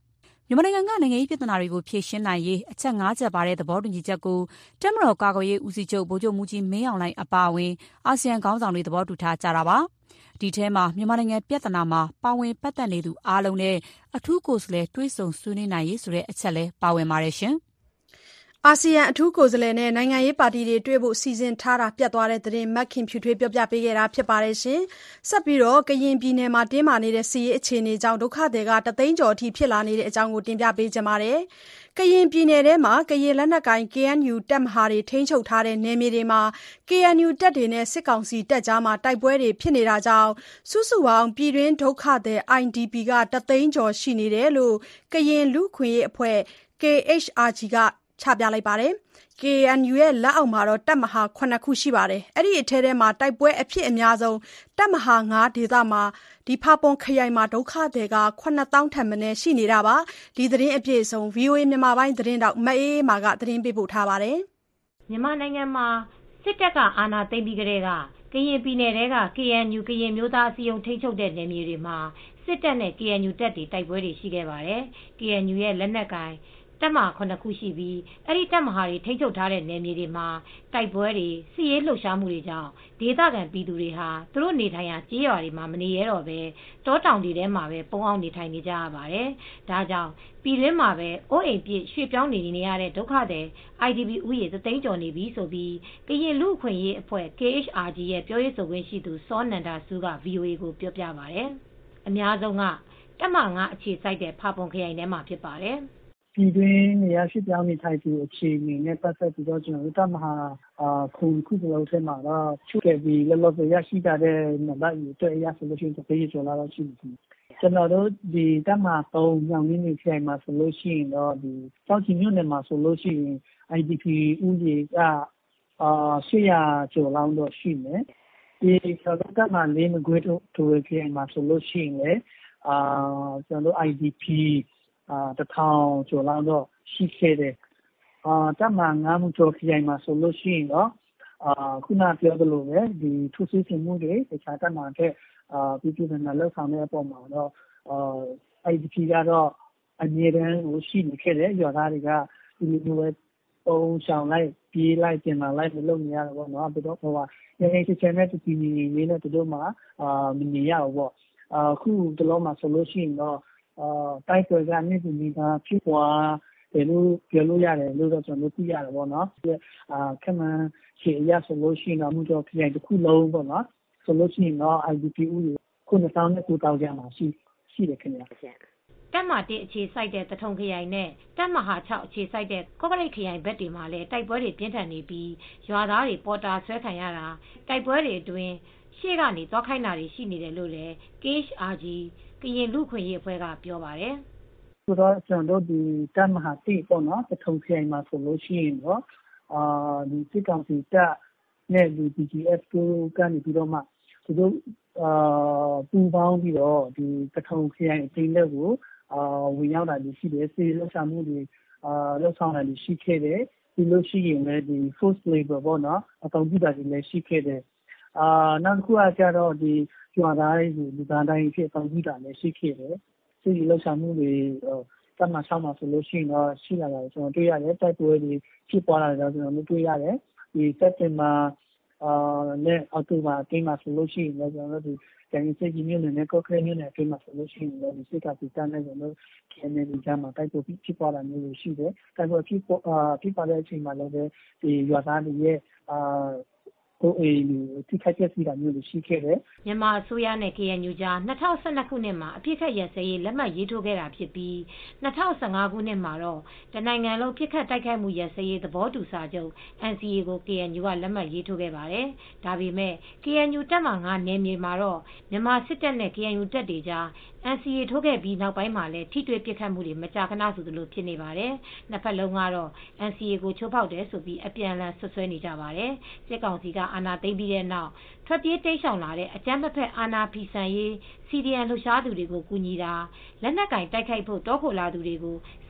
မြန်မာနိုင်ငံကနိုင်ငံရေးပြဿနာတွေကိုဖြေရှင်းနိုင်ရေးအချက်၅ချက်ပါတဲ့သဘောတူညီချက်ကိုတပ်မတော်ကာကွယ်ရေးဦးစီးချုပ်ဗိုလ်ချုပ်မှူးကြီးမင်းအောင်လှိုင်အပါအဝင်အာဆီယံခေါင်းဆောင်တွေသဘောတူထားကြတာပါ။ဒီထဲမှာမြန်မာနိုင်ငံပြဿနာမှာပါဝင်ပတ်သက်နေသူအားလုံးနဲ့အထူးကိုယ်စားလှယ်တွေ့ဆုံဆွေးနွေးနိုင်ရေးဆိုတဲ့အချက်လည်းပါဝင်ပါတယ်ရှင်။အာဆီယံအထူးကိုယ်စားလှယ်နဲ့နိုင်ငံရေးပါတီတွေတွေ့ဖို့စီစဉ်ထားတာပြတ်သွားတဲ့သတင်းမခင်ဖြူထွေးပြောပြပေးခဲ့တာဖြစ်ပါတယ်ရှင်။ဆက်ပြီးတော့ကရင်ပြည်နယ်မှာတင်းမာနေတဲ့စီးရေးအခြေအနေကြောင့်ဒုက္ခသည်ကတသိန်းကျော်အထိဖြစ်လာနေတဲ့အကြောင်းကိုတင်ပြပေးကြပါမယ်။ကရင်ပြည်နယ်ထဲမှာကရင်လက်နက်ကိုင် K N U တပ်မဟာတွေထိန်းချုပ်ထားတဲ့နယ်မြေတွေမှာ K N U တပ်တွေနဲ့စစ်ကောင်စီတပ်ကြားမှာတိုက်ပွဲတွေဖြစ်နေတာကြောင့်စုစုပေါင်းပြည်တွင်းဒုက္ခသည် I D P ကတသိန်းကျော်ရှိနေတယ်လို့ကရင်လူ့အခွင့်အရေးအဖွဲ့ K H R G ကချပြလိုက်ပါတယ်။ K N U ရဲ့လက်အောက်မှာတပ်မဟာခုနှစ်ခုရှိပါတယ်။အဲဒီအထဲမှာတိုက်ပွဲအဖြစ်အများဆုံးတပ်မဟာ၅ဒေသမှာဖာပွန်ခရိုင်မှာဒုက္ခသည်ကခုနှစ်သောင်းထက်မနည်းရှိနေတာပါ။ဒီသတင်းအပြည့်အစုံ ဗွီအိုအေမြန်မာပိုင်းသတင်းထောက်မအေးအေးမာကသတင်းပေးပို့ထားပါတယ်။မြန်မာနိုင်ငံမှာစစ်တပ်ကအာဏာသိမ်းပြီးကတည်းကကရင်ပြည်နယ်ထဲက K N U ကရင်မျိုးသားအစည်းအရုံးထိန်းချုပ်တဲ့နယ်မြေတွေမှာစစ်တပ်နဲ့ K N U တပ်တွေတိုက်ပွဲတွေရှိခဲ့ပါတယ်။ K N U ရဲ့လက်နက်ကိုင်တပ်မဟာခုနှစ်ခုရှိပြီးအဲဒီတပ်မဟာတွေထိန်းချုပ်ထားတဲ့နယ်မြေတွေမှာတိုက်ပွဲတွေစစ်ရေးလှုပ်ရှားမှုတွေကြောင့်ဒေသခံပြည်သူတွေဟာသူတို့နေထိုင်ရာကျေးရွာတွေမှာမနေရတော့ပဲတောတောင်တွေထဲမှာပဲပုန်းအောင်နေထိုင်နေကြရပါတယ်။ဒါကြောင့်ပြည်တွင်းမှာပဲအိုးအိမ်ပြည့်ရွှေ့ပြောင်းနေနေရတဲ့ဒုက္ခသည် I D P ဦးရေသသိန်းကျော်နေပြီဆိုပြီးကရင်လူ့အခွင့်အရေးအဖွဲ့ K H R G ရဲ့ပြောရေးဆိုခွင့်ရှိသူစောနန္ဒဆူးက ဗွီအိုအေကိုပြောပြပါတယ်။အများဆုံးကတပ်မဟာ၅အခြေစိုက်တဲ့ဖာပွန်ခရိုင်ထဲမှာဖြစ်ပါတယ်။ပြည်တွင်းနေရာရှိပြောင်းနေထိုင်သူအခြေအနေနဲ့ပတ်သက်ပြီးတော့ကျွန်တော်တို့တပ်မဟာခုခုစလုံးထဲမှာတော့ချုပ်ခဲ့ပြီးလောလောဆယ်ရရှိကြတဲ့နံပါတ်တွေအရဆိုလို့ရှိရင်တပေးကျော်လာတော့ရှိပြီကျွန်တော်တို့ဒီတပ်မဟာသုံးညောင်ရင်းနေခရိုင်မှာဆိုလို့ရှိရင်တော့ဒီစောက်ချီမြို့နယ်မှာဆိုလို့ရှိရင် I D P ဦးရေကအာရှစ်ရာကျော်လောက်တော့ရှိမယ်ဒီကျွန်တော်တပ်မဟာလေးမကွေးတို့ဒိုရခရိုင်မှာဆိုလို့ရှိရင်လည်းအာကျွန်တော်တို့ I D Pအာတထောင်ကျော်လောက်တော့ရှိခဲ့တယ်အာတပ်မငါးမှုကျော်ခရိုင်မှာဆိုလို့ရှိရင်တော့အာခုနပြောသလိုပဲဒီထုစစ်စင်မှုတွေတခြားတပ်မတဲ့အာပြည်သူတွေနဲ့လောက်ဆောင်တဲ့အပေါ်မှာတော့အာ I D P ကတော့အမြဲတမ်းကိုရှိနေခဲ့တယ်ရွာသားတွေကဒီလိုပဲပုံဆောင်လိုက်ပြေးလိုက်ပြင်လာလိုက်မလုပ်နေရတော့ဘောနော်ပြီးတော့ဟိုကရင်းနှီးချင်တဲ့ပြည်နေနေနဲ့တို့မှာအာမနေရဘူးပေါ့အခုတလုံးမှာဆိုလို့ရှိရင်တော့အာတိုက်ပွဲကနေဒီကဖြစ်သွားတယ်လို့ပြောလို့ရတယ်လို့တော့ကျွန်တော်သိရတယ်ပေါ့နော်အာခမန်ရှေ့ရဆိုလို့ရှိရင်တော့မှုတော့ခရိုင်တစ်ခုလုံးပေါ့နော်ဆိုလို့ရှိရင်တော့ I D P ဦးရေခုနှစ်သောင်းနဲ့ကိုးသောင်းကျမှာရှိရှိတယ်ခင်ဗျာတပ်မဟာတစ်အခြေစိုက်တဲ့တထုံခရိုင်နဲ့တပ်မဟာခြောက်အခြေစိုက်တဲ့ကော့ကရိတ်ခရိုင်ဘက်တွေမှာလည်းတိုက်ပွဲတွေပြင်းထန်နေပြီးရွာသားတွေပေါ်တာဆွဲခံရတာတိုက်ပွဲတွေအတွင်းရှေ့ကနေသွားခိုင်းတာတွေရှိနေတယ်လို့လည်း K H R G ကရင်လူ့ခွင့်ရေးအဖွဲ့ကပြောပါတယ်။ဆိုတော့ကျွန်တော်တို့ဒီတပ်မဟာတစ်ပေါ့နော်တထုံခရိုင်မှာဆိုလို့ရှိရင်တော့အာဒီစစ်ကောင်စီတပ်နဲ့ဒီ D G F တို့ကနေပြီးတော့မှသူတို့အာပူပေါင်းပြီးတော့ဒီတထုံခရိုင်အင်းလက်ကိုအာဝင်ရောက်တာရှိတယ်စီလောက်ချမှုတွေအာလောက်ဆောင်တာရှိခဲ့တယ်ဒီလိုရှိရင်လည်းဒီ force labor ပေါ့နော်အတောင်ပြတာတွေလည်းရှိခဲ့တယ်အာနောက်တစ်ခုကကျတော့ဒီကျွာသားတွေလူသားတိုင်းဖြစ်တောင်ပြတာလည်းရှိခဲ့တယ်စီလောက်ချမှုတွေတမဆောင်မှာဆိုလို့ရှိရင်တော့ရှိလာတယ်ကျွန်တော်တွေ့ရတယ်တိုက်ပွဲတွေဖြစ်ပေါ်လာတယ်ကျွန်တော်တို့တွေ့ရတယ်ဒီစက်တင်ဘာအာနဲ့အောက်တိုဘာအတင်းမှာဆိုလို့ရှိရင်လည်းကျွန်တော်တို့ဒီကျန်စစ်ကြီးမျိုးနဲ့ကော့ကရိတ်မျိုးနဲ့အတင်းမှာဆိုလို့ရှိရင်လည်းဒီစစ်ကပီတန်နဲ့ကျွန်တော်တို့ခင်းနေကြမှာတိုက်ပွဲဖြစ်ပေါ်လာမျိုးရှိတယ်တိုက်ပွဲဖြစ်ပေါ်အာဖြစ်ပေါ်တဲ့အချိန်မှာလည်းဒီရွာသားတွေရဲ့အာကိုယ်အေးတိခတ်ချက်စီတာမျိုးရှိခဲ့တယ်မြန်မာအစိုးရနဲ့ K N U ကြား၂၀၁၂ခုနှစ်မှာအပြစ်ခတ်ရစရေးလက်မှတ်ရေးထိုးခဲ့တာဖြစ်ပြီး၂၀၁၅ခုနှစ်မှာတော့တနိုင်ငံလုံးပြစ်ခတ်တိုက်ခိုက်မှုရစရေးသဘောတူစာချုပ် N C A ကို K N U ကလက်မှတ်ရေးထိုးခဲ့ပါတယ်ဒါပေမဲ့ K N U တပ်မဟာ၅နယ်မြေမှာတော့မြန်မာစစ်တပ်နဲ့ K N U တပ်တွေကြားN C A ထိုးခဲ့ပြီးနောက်ပိုင်းမှာလည်းထိတွေ့ပစ်ခတ်မှုတွေမကြာခဏဆိုသလိုဖြစ်နေပါတယ်။နှစ်ဖက်လုံးကတော့ N C A ကိုချိုးဖောက်တယ်ဆိုပြီးအပြန်အလှန်ဆွဆွဲနေကြပါတယ်။စစ်ကောင်စီကအာဏာသိမ်းပြီးတဲ့နောက်ထွက်ပြေးတိမ်းရှောင်လာတဲ့အကြမ်းဖက်အာဏာဖီဆန်ရေး C D M လှုပ်ရှားသူတွေကိုကူညီတာလက်နက်ကင်တိုက်ခိုက်ဖို့တောခိုလာသူတွေကိုစစ်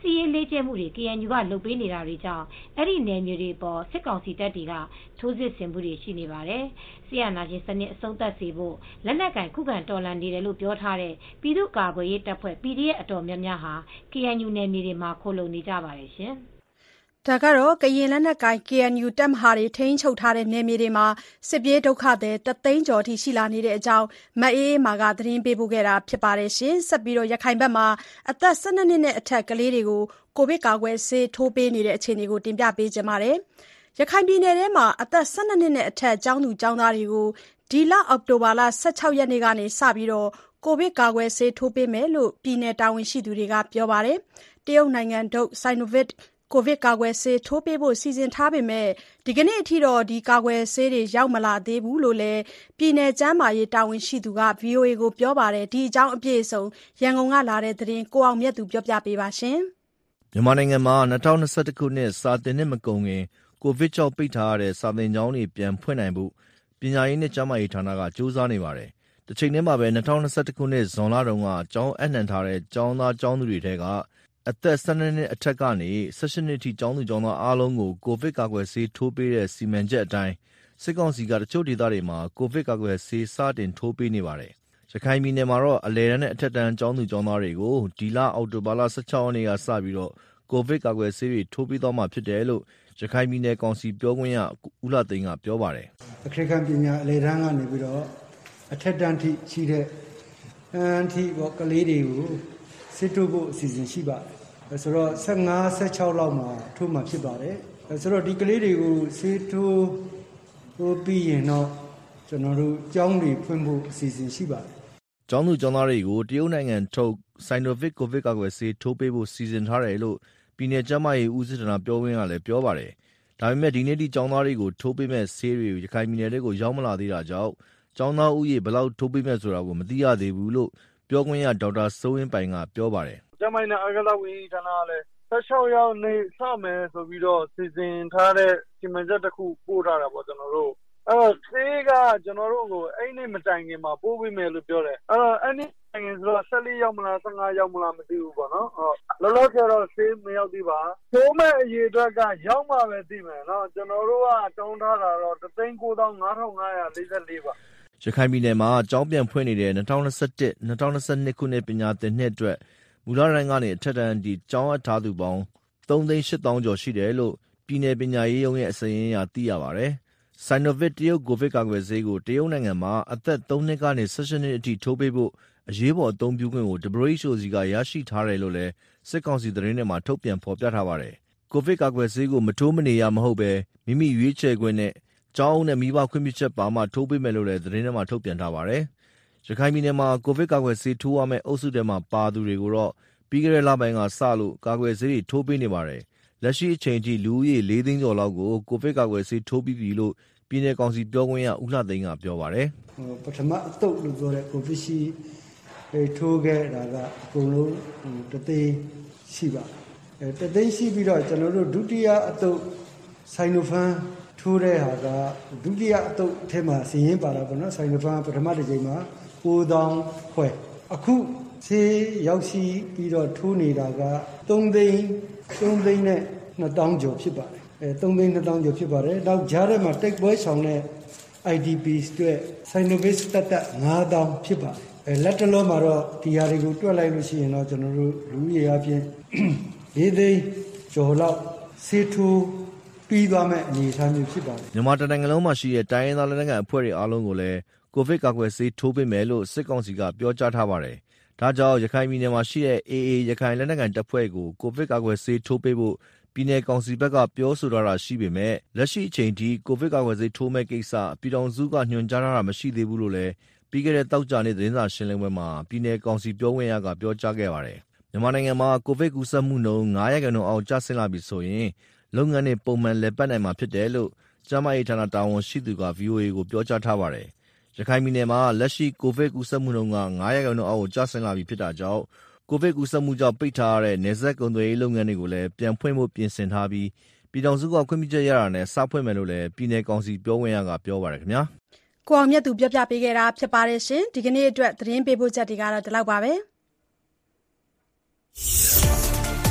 စီရေးလေ့ကျင့်မှုတွေ ကေအန်ယူ ကလုပ်ပေးနေတာတွေကြောင့်အဲ့ဒီနယ်မြေတွေပေါ်စစ်ကောင်စီတပ်တွေကထိုးစစ်ဆင်မှုတွေရှိနေပါတယ်။ဆီယနာရှင်စနစ်အဆုံးသတ်စေဖို့လက်နက်ကင်ခုခံတော်လှန်နေတယ်လို့ပြောထားတဲ့ပြည်သူ့ကာကွယ်ရေးတပ်ဖွဲ့ ပီဒီအက်ဖ် အတော်များများဟာ ကေအန်ယူ နယ်မြေတွေမှာခိုလုံနေကြပါတယ်ရှင်။ဒါကတော့ကရင်လက်နက်ကိုင် ကေအန်ယူ တပ်မဟာတွေထိန်းချုပ်ထားတဲ့နယ်မြေတွေမှာစစ်ပြေးဒုက္ခသည်တသိန်းကျော်ထိရှိလာနေတဲ့အကြောင်းမအေးအေးမာကသတင်းပေးပို့ခဲ့တာဖြစ်ပါတယ်။ဆက်ပြီးရခိုင်ဘက်မှာအသက်၁၂နှစ်နဲ့အထက်ကလေးတွေကိုကိုဗစ်ကာကွယ်ဆေးထိုးပေးနေတဲ့အခြေအနေကိုတင်ပြပေးချင်ပါတယ်။ရခိုင်ပြည်နယ်ထဲမှာအသက်၁၂နှစ်နဲ့အထက်ကျောင်းသူကျောင်းသားတွေကိုဒီလအောက်တိုဘာလ၁၆ရက်နေ့ကနေစပြီးကိုဗစ်ကာကွယ်ဆေးထိုးပေးမယ်လို့ပြည်နယ်တာဝန်ရှိသူတွေကပြောပါတယ်။တရုတ်နိုင်ငံထုတ် Sinovacကိုဗစ်ကာကွယ်ဆေးထိုးပေးဖို့စီစဉ်ထားပေမဲ့ဒီကနေ့အထိတော့ဒီကာကွယ်ဆေးတွေရောက်မလာသေးဘူးလို့လည်းပြည်နယ်ကျန်းမာရေးတာဝန်ရှိသူက ဗွီအိုအေကိုပြောပါတယ်။ဒီအကြောင်းအပြည့်အစုံရန်ကုန်ကလာတဲ့သတင်းကိုအောင်မြတ်သူပြောပြပေးပါရှင်။မြန်မာနိုင်ငံမှာ၂၀၂၁ခုနှစ်စာသင်နှစ်မကုန်ခင်ကိုဗစ်ကြောင့်ပိတ်ထားရတဲ့စာသင်ကျောင်းတွေပြန်ဖွင့်နိုင်ဖို့ပညာရေးနဲ့ကျန်းမာရေးဌာနကကြိုးစားနေပါတယ်။တစ်ချိန်တည်းမှာပဲ၂၀၂၁ခုနှစ်ဇွန်လတုန်းကကျောင်းအပ်နှံထားတဲ့ကျောင်းသားကျောင်းသူတွေထဲကအသက်၁၂နှစ်အထက်ကနေ၁၈နှစ်ထိကျောင်းသူကျောင်းသားအားလုံးကိုကိုဗစ်ကာကွယ်ဆေးထိုးပေးတဲ့စီမံချက်အတိုင်းစစ်ကောင်စီကတချို့ဒေသတွေမှာကိုဗစ်ကာကွယ်ဆေးစတင်ထိုးပေးနေပါတယ်။ရခိုင်ပြည်နယ်မှာတော့အလယ်တန်းနဲ့အထက်တန်းကျောင်းသူကျောင်းသားတွေကိုဒီလအောက်တိုဘာလ၁၆ရက်နေ့ကစပြီးတော့ကိုဗစ်ကာကွယ်ဆေးတွေထိုးပေးသွားမှာဖြစ်တယ်လို့ရခိုင်ပြည်နယ်ကောင်စီပြောခွင့်ရဦးလှသိန်းကပြောပါတယ်။အခက်အခဲပညာအလယ်တန်းကနေပြီးတော့အထက်တန်းထိရှိတဲ့အန်းထိပေါ့ကလေးတွေကိုစစ်ထိုးဖို့အစီအစဉ်ရှိပါတယ်။ဆိုတော့၁၅ ၁၆လောက်မှာထိုးမှာဖြစ်ပါတယ်။ဆိုတော့ဒီကလေးတွေကိုဆေးထိုးထိုးပြီးရင်တော့ကျွန်တော်တို့ကျောင်းတွေဖွင့်ဖို့အစီအစဉ်ရှိပါတယ်။ကျောင်းသူကျောင်းသားတွေကိုတရုတ်နိုင်ငံထုတ် Sinovac ကိုဗစ်ကာကွယ်ဆေးထိုးပေးဖို့စီစဉ်ထားတယ်လို့ပြည်နယ်ကျန်းမာရေးဦးစီးဌာနပြောခွင့်ရလည်းပြောပါတယ်။ဒါပေမဲ့ဒီနေ့ဒီကျောင်းသားတွေကိုထိုးပေးမဲ့ဆေးတွေရခိုင်ပြည်နယ်တွေကိုရောက်မလာသေးတာကြောင့်ကျောင်းသားဦးရေဘယ်လောက်ထိုးပေးမဲ့ဆိုတာကိုမသိရသေးဘူးလို့ပြောခွင့်ရဒေါက်တာစိုးဝင်းပိုင်ကပြောပါတယ်။ကျန်းမာရေးနဲ့အားကစားဝန်ကြီးဌာနကလည်း၁၆ရောက်နေစမယ်ဆိုပြီးတော့စီစဉ်ထားတဲ့စီမံချက်တစ်ခုပို့ထားတာပေါ့ကျွန်တော်တို့အဲ့တော့ဆေးကကျွန်တော်တို့ကိုအဲ့ဒီမတိုင်ခင်မှာပို့ပေးမယ်လို့ပြောတယ်အဲ့တော့အဲ့ဒီတိုင်ခင်ဆိုတော့၁၄ရောက်မလား၁၅ရောက်မလားမသိဘူးပေါ့နော်ဟုတ်လောလောဆယ်တော့ဆေးမရောက်သေးပါထိုးမဲ့အရေးအတွက်ကရောက်မှပဲသိမယ်နော်ကျွန်တော်တို့ကတောင်းထားတာတော့တစ်သိန်းကိုးသောင်းငါးထောင်ငါးရာလေးဆယ်လေးပါရခိုင်ပြည်နယ်မှာကျောင်းပြန်ဖွင့်နေတဲ့၂၀၂၁ ၂၀၂၂ခုနှစ်ပညာသင်နှစ်အတွက်မူလတန်းကနေအထက်တန်းအထိကျောင်းအပ်ထားသူပေါင်းသုံးသိန်းရှစ်သောင်းကျော်ရှိတယ်လို့ပြည်နယ်ပညာရေးရုံးရဲ့အစီရင်အရသိရပါတယ်။ Sinovac တရုတ်ကိုဗစ်ကာကွယ်ဆေးကိုတရုတ်နိုင်ငံမှာအသက်သုံးနှစ်ကနေ၁၈နှစ်အထိထိုးပေးဖို့အရေးပေါ်အသုံးပြုခွင့်ကို ဒဘလိယူအေအို စီကရရှိထားတယ်လို့လည်းစစ်ကောင်စီသတင်းတွေမှာထုတ်ပြန်ဖော်ပြထားပါတယ်။ကိုဗစ်ကာကွယ်ဆေးကိုမထိုးမနေရမဟုတ်ပဲမိမိရွေးချယ်ခွင့်နဲ့ကျောင်းအုပ်နဲ့မိဘခွင့်ပြုချက်ပါမှထိုးပေးမယ်လို့လည်းသတင်းထဲမှာထုတ်ပြန်ထားပါတယ်။ရခိုင်ပြည်နယ်မှာကိုဗစ်ကာကွယ်ဆေးထိုးရမယ့်အုပ်စုထဲမှာပါသူတွေကိုတော့ပြီးခဲ့တဲ့လပိုင်းကစလို့ကာကွယ်ဆေးတွေထိုးပေးနေပါတယ်။လက်ရှိအချိန်ထိလူဦးရေလေးသိန်းကျော်လောက်ကိုကိုဗစ်ကာကွယ်ဆေးထိုးပြီးပြီလို့ပြည်နယ်ကောင်စီပြောခွင့်ရဦးလှသိန်းကပြောပါတယ်။ပထမအသုတ်လို့ပြောတဲ့ကိုဗစ်ရှိထိုးခဲ့တာကအကုန်လုံးတသိန်းရှိပါအဲတသိန်းရှိပြီးတော့ကျွန်တော်တို့ဒုတိယအသုတ်ဆိုင်နိုဖန်ထိုးတဲ့ဟာကဒုတိယအသုတ်အထက်မှာစီရင်ပါတာပေါ့နော်ဆိုင်နိုဖန်ပထမတစ်ချိန်မှာကိုးသောင်းခွဲအခုဆေးရောက်ရှိပြီးတော့ထိုးနေတာကသုံးသိန်းသုံးသိန်းနဲ့နှစ်သောင်းကျော်ဖြစ်ပါတယ်အဲသုံးသိန်းနှစ်သောင်းကျော်ဖြစ်ပါတယ်နောက်ကြားထဲမှာတက်ပွဲဆောင်တဲ့ အိုင် ဒီ ပီ အတွက် Sinovac တက်တက်ငါးသောင်းဖြစ်ပါတယ်အဲလက်တလုံးမှာတော့ဒီဟာတွေကိုတွက်လိုက်လို့ရှိရင်တော့ကျွန်တော်တို့လူကြီးအပြင်လေးသိန်းကျော်လောက်ဆေးထိုးပြီးသွားမဲ့အနေအထားမျိုးဖြစ်ပါတယ်မြန်မာတိုင်းနိုင်ငံလုံးမှာရှိတဲ့တိုင်းရင်းသားလက်နက်ကိုင်အဖွဲ့တွေအားလုံးကိုလည်းကိုဗစ်ကာကွယ်ဆေးထိုးပေးမယ်လို့စစ်ကောင်စီကပြောကြားထားပါတယ်ဒါကြောင့်ရခိုင်ပြည်နယ်မှာရှိတဲ့ အေအေ ရခိုင်လက်နက်ကိုင်တပ်ဖွဲ့ကိုကိုဗစ်ကာကွယ်ဆေးထိုးပေးဖို့ပြည်နယ်ကောင်စီဘက်ကပြောဆိုထားတာရှိပေမဲ့လက်ရှိအချိန်ထိကိုဗစ်ကာကွယ်ဆေးထိုးမဲ့ကိစ္စပြည်ထောင်စုကညွှန်ကြားထားတာမရှိသေးဘူးလို့လည်းပြီးခဲ့တဲ့တောက်ကြနေ့သတင်းစာရှင်းလင်းပွဲမှာပြည်နယ်ကောင်စီပြောခွင့်ရကပြောကြားခဲ့ပါတယ်မြန်မာနိုင်ငံမှာကိုဗစ်ကူးစက်မှုနှုန်း၅ရာခိုင်နှုန်းအောက်ကျဆင်းလာပြီဆိုရင်လုပ်ငန်းတွေပုံမှန်လည်ပတ်နိုင်မှာဖြစ်တယ်လို့ကျန်းမာရေးဌာနတာဝန်ရှိသူက ဗွီအိုအေ ကိုပြောကြားထားပါတယ်ရခိုင်ပြည်နယ်မှာလက်ရှိကိုဗစ်ကူးစက်မှုနှုန်းက၅ရာခိုင်နှုန်းအောက်ကိုကျဆင်းလာပြီဖြစ်တာကြောင့်ကိုဗစ်ကူးစက်မှုကြောင့်ပိတ်ထားရတဲ့နယ်စပ်ကုန်သွယ်ရေးလုပ်ငန်းတွေကိုလည်းပြန်ဖွင့်ဖို့ပြင်ဆင်ထားပြီးပြည်ထောင်စုကခွင့်ပြုချက်ရတာနဲ့စဖွင့်မယ်လို့လည်းပြည်နယ်ကောင်စီပြောခွင့်ရကပြောပါတယ်ခင်ဗျာကိုအောင်မြတ်သူပြောပြပေးခဲ့တာဖြစ်ပါတယ်ရှင်ဒီကနေ့အတွက်သတင်းပေးပို့ချက်တွေကတော့ဒီလောက်ပါပဲ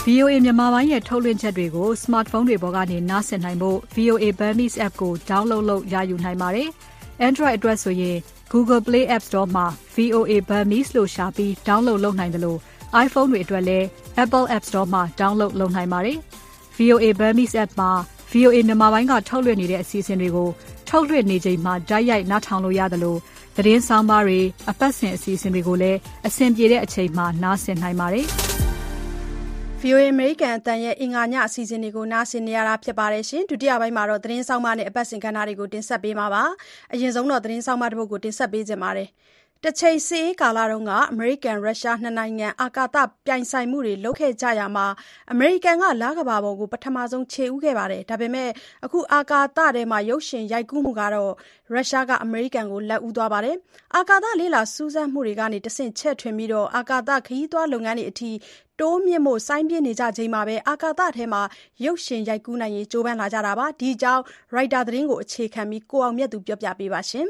V O A မြန်မာပိုင်းရဲ့ထုတ်လွှင့်ချက်တွေကို smartphone တွေပေါ်ကနေနားဆင်နိုင်ဖို့ V O A Burmese app ကို download လုပ်ရယူနိုင်ပါတယ်။ Android အတွက်ဆိုရင် Google Play App Store မှာ V O A Burmese လို့ရှာပြီး download လုပ်နိုင်တယ်လို့ iPhone တွေအတွက်လည်း Apple App Store မှာ download လုပ်နိုင်ပါတယ်။ V O A Burmese app မှာ V O A မြန်မာပိုင်းကထုတ်လွှင့်နေတဲ့အစီအစဉ်တွေကိုထုတ်လွှင့်နေချိန်မှာတိုက်ရိုက်နားထောင်လို့ရတယ်လို့သတင်းဆောင်ပါတွေအပတ်စဉ်အစီအစဉ်တွေကိုလည်းအဆင်ပြေတဲ့အချိန်မှာနားဆင်နိုင်ပါတယ်။ V O A American အတန်ရဲ့အင်္ဂါညအစီအစဉ်တွေကိုနားဆင်နေရတာဖြစ်ပါတယ်ရှင်ဒုတိယပိုင်းမှာတော့သတင်းဆောင်မနဲ့အပတ်စဉ်ကဏ္ဍတွေကိုတင်ဆက်ပေးမှာပါအရင်ဆုံးတော့သတင်းဆောင်မတစ်ပုဒ်ကိုတင်ဆက်ပေးကြပါမယ်တချိန်စီကာလတုန်းကအမေရိကန်ရုရှားနှစ်နိုင်ငံအာကာသပြိုင်ဆိုင်မှုတွေလုပ်ခဲ့ကြရမှာအမေရိကန်ကလကဘာပေါ်ကိုပထမဆုံးခြေဥခဲ့ပါတယ်ဒါပေမဲ့အခုအာကာသထဲမှာရုပ်ရှင်ရိုက်ကူးမှုကတော့ရုရှားကအမေရိကန်ကိုလက်ဦးသွားပါတယ်အာကာသလေးလာစူးစမ်းမှုတွေကနေတဆင့်ချက်ထွင်ပြီးတော့အာကာသခရီးသွားလုပ်ငန်းတွေအထိတိုးမြင့်မှုစိုင်းပြင်းနေကြချိန်မှာပဲအာကာသထဲမှာရုပ်ရှင်ရိုက်ကူးနိုင်ရေးကြိုးပမ်းလာကြတာပါဒီအကြောင်းရိုက်တာသတင်းကိုအခြေခံပြီးကိုအောင်မြတ်သူပြောပြပေးပါရှင်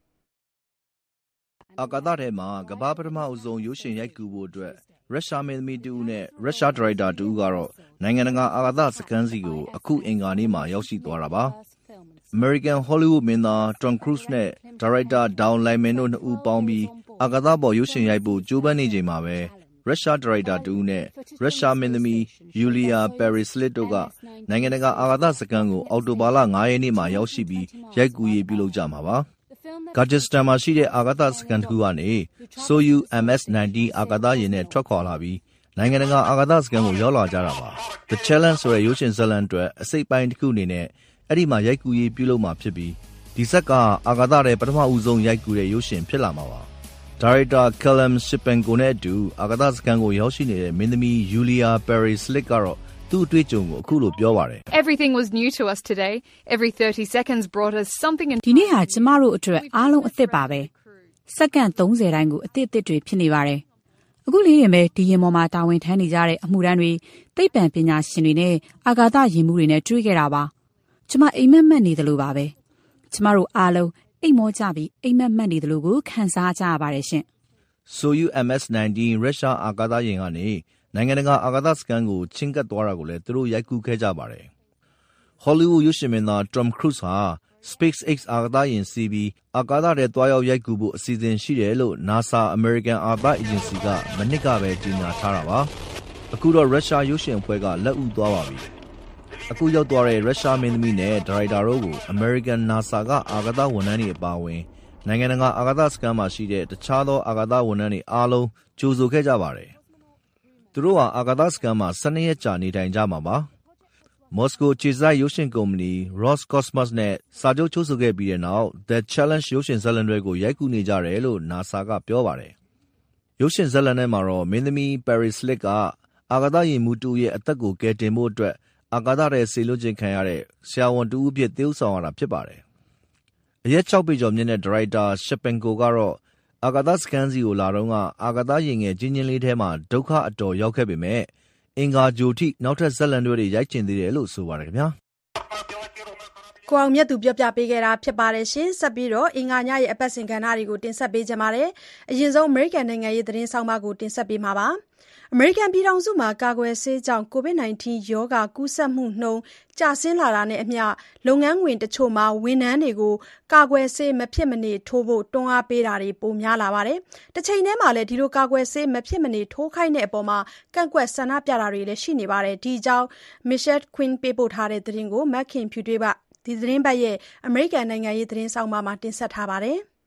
အာကာသထဲမှာကမ္ဘာပထမအဆုံးရုပ်ရှင်ရိုက်ကူးဖို့အတွက်ရုရှားမင်းသမီးတူနဲ့ရုရှားဒရိုက်တာတူကတော့နိုင်ငံတကာအာကာသစခန်းစီကိုအခုအင်္ဂါနေ့မှာရောက်ရှိသွားတာပါ။ American Hollywood မင်းသား Tom Cruise နဲ့ဒါရိုက်တာ Don Lemon တို့နှစ်ဦးပေါင်းပြီးအာကာသပေါ်ရုပ်ရှင်ရိုက်ဖို့ကြိုးပမ်းနေချိန်မှာပဲရုရှားဒရိုက်တာတူနဲ့ရုရှားမင်းသမီး Yulia Peresild တို့ကနိုင်ငံတကာအာကာသစခန်းကိုအောက်တိုဘာလ၅ရက်နေ့မှာရောက်ရှိပြီးရိုက်ကူးရေးပြုလုပ်ကြမှာပါ။ Kyrgyzstan မှာရှိတဲ့အာကာသစခန်းတစ်ခုကနေ Soyuz M S နာင်းတီး အာကာသယာဉ်နဲ့ထွက်ခွာလာပြီးနိုင်ငံတကာအာကာသစခန်းကိုရောက်လာကြတာပါ။ The Challenge ဆိုတဲ့ရုပ်ရှင်ဇာတ်လမ်းအတွက်အစိပ်ပိုင်းတစ်ခုအနေနဲ့အဲ့ဒီမှာရိုက်ကူးရေးပြုလုပ်မှာဖြစ်ပြီးဒီဇက်ကအာကာသထဲပထမဦးဆုံးရိုက်ကူးတဲ့ရုပ်ရှင်ဖြစ်လာမှာပါ။ဒါရိုက်တာ Kallum Shipenko နဲ့အတူအာကာသစခန်းကိုရောက်ရှိနေတဲ့မင်းသမီး Yulia Peresild ကတော့သူ့အတွေ့အကြုံကိုအခုလိုပြောပါတယ် Everything was new to us today. Every thirty seconds brought us something and ဒီနေ့ဟာကျမတို့အတွက်အားလုံးအသစ်ပါပဲစက္ကန့်သုံးဆယ်တိုင်းကိုအသစ်အသစ်တွေဖြစ်နေပါတယ်အခုလေးရင်ပဲဒီရင်ပေါ်မှာတာဝန်ထမ်းနေကြတဲ့အမှုထမ်းတွေသိပ္ပံပညာရှင်တွေနဲ့အာကာသယာဉ်မှုတွေနဲ့တွေ့ခဲ့တာပါကျမအိမ်မက်မက်နေတယ်လို့ပါပဲကျမတို့အားလုံးအိမ်မောကြပြီးအိမ်မက်မက်နေတယ်လို့ကိုခံစားကြရပါတယ်ရှင် Soyuz M S နာင်းတီး ရုရှားအာကာသယာဉ်ကနေနိုင်ငံတကာအာကာသစခန်းကိုချင်းကပ်သွားတာကိုလည်းသူတို့ရိုက်ကူးခဲ့ကြပါတယ်။ Hollywood ရုပ်ရှင်မင်းသား Tom Cruise ဟာ SpaceX အာကာသယာဉ်စီးပြီးအာကာသထဲသွားရောက်ရိုက်ကူးဖို့အစီအစဉ်ရှိတယ်လို့ NASA American အာကာသအေဂျင်စီကမနှစ်ကပဲကြေညာထားတာပါ။အခုတော့ရုရှားရုပ်ရှင်အဖွဲ့ကလက်ဦးသွားပါပြီ။အခုရောက်သွားတဲ့ရုရှားမင်းသမီးနဲ့ဒါရိုက်တာတို့ကို American NASA ကအာကာသဝန်ထမ်းတွေအပါအဝင်နိုင်ငံတကာအာကာသစခန်းမှာရှိတဲ့တခြားသောအာကာသဝန်ထမ်းတွေအားလုံးကြိုဆိုခဲ့ကြပါတယ်။သူတို့ဟာအာကာသစခန်းမှာ၁၂ရက်ကြာနေထိုင်ကြမှာပါ။မော်စကိုခြေစိုက်ရုပ်ရှင်ကုမ္ပဏီ Roscosmos နဲ့စာချုပ်ချုပ်ဆိုခဲ့ပြီးတဲ့နောက် The Challenge ရုပ်ရှင်ဇာတ်လမ်းတွေကိုရိုက်ကူးနေကြတယ်လို့ NASA ကပြောပါတယ်။ရုပ်ရှင်ဇာတ်လမ်းထဲမှာတော့မင်းသမီး Peresild ကအာကာသယာဉ်မှူးတူရဲ့အသက်ကိုကယ်တင်ဖို့အတွက်အာကာသထဲဆေလွတ်ခြင်းခံရတဲ့ဆရာဝန်တူအဖြစ်သရုပ်ဆောင်ရတာဖြစ်ပါတယ်။အရက်၆ပေကျော်မြင့်တဲ့ဒါရိုက်တာ Shipenko ကတော့အာကာသစခန်းစီကိုလာတော့ကအာကာသယာဉ်ငယ်ကြီးကြီးလေးထဲမှာဒုက္ခအတော်ရောက်ခဲ့ပေမဲ့အင်္ဂါဂျိုထိနောက်ထပ်ဇက်လန်တွေရိုက်ကျင်သေးတယ်လို့ဆိုပါတယ်ခင်ဗျာကိုအောင်မြတ်သူပြောပြပေးခဲ့တာဖြစ်ပါတယ်ရှင်ဆက်ပြီးတော့အင်္ဂါညရဲ့အပတ်စဉ်ကဏ္ဍတွေကိုတင်ဆက်ပေးကြပါမယ်အရင်ဆုံးအမေရိကန်နိုင်ငံရေးသတင်းဆောင်မကိုတင်ဆက်ပေးမှာပါအမေရိကန်ပြည်ထောင်စုမှာကာကွယ်ဆေးကြောင့် ကိုဗစ် ၁၉ ရောဂါကူးစက်မှုနှုန်းကျဆင်းလာတာနဲ့အမျှလုပ်ငန်းခွင်တချို့မှာဝန်ထမ်းတွေကိုကာကွယ်ဆေးမဖြစ်မနေထိုးဖို့တွန်းအားပေးတာတွေပိုများလာပါတယ်။တစ်ချိန်တည်းမှာလည်းဒီလိုကာကွယ်ဆေးမဖြစ်မနေထိုးခိုင်းတဲ့အပေါ်မှာကန့်ကွက်ဆန္ဒပြတာတွေလည်းရှိနေပါတယ်။ဒီအကြောင်း Michelle Quinn ပေးပို့ထားတဲ့သတင်းကိုမက်ခင်ဖြူတွေးပါဒီသတင်းပတ်ရဲ့အမေရိကန်နိုင်ငံရေးသတင်းဆောင်မှာတင်ဆက်ထားပါတယ်။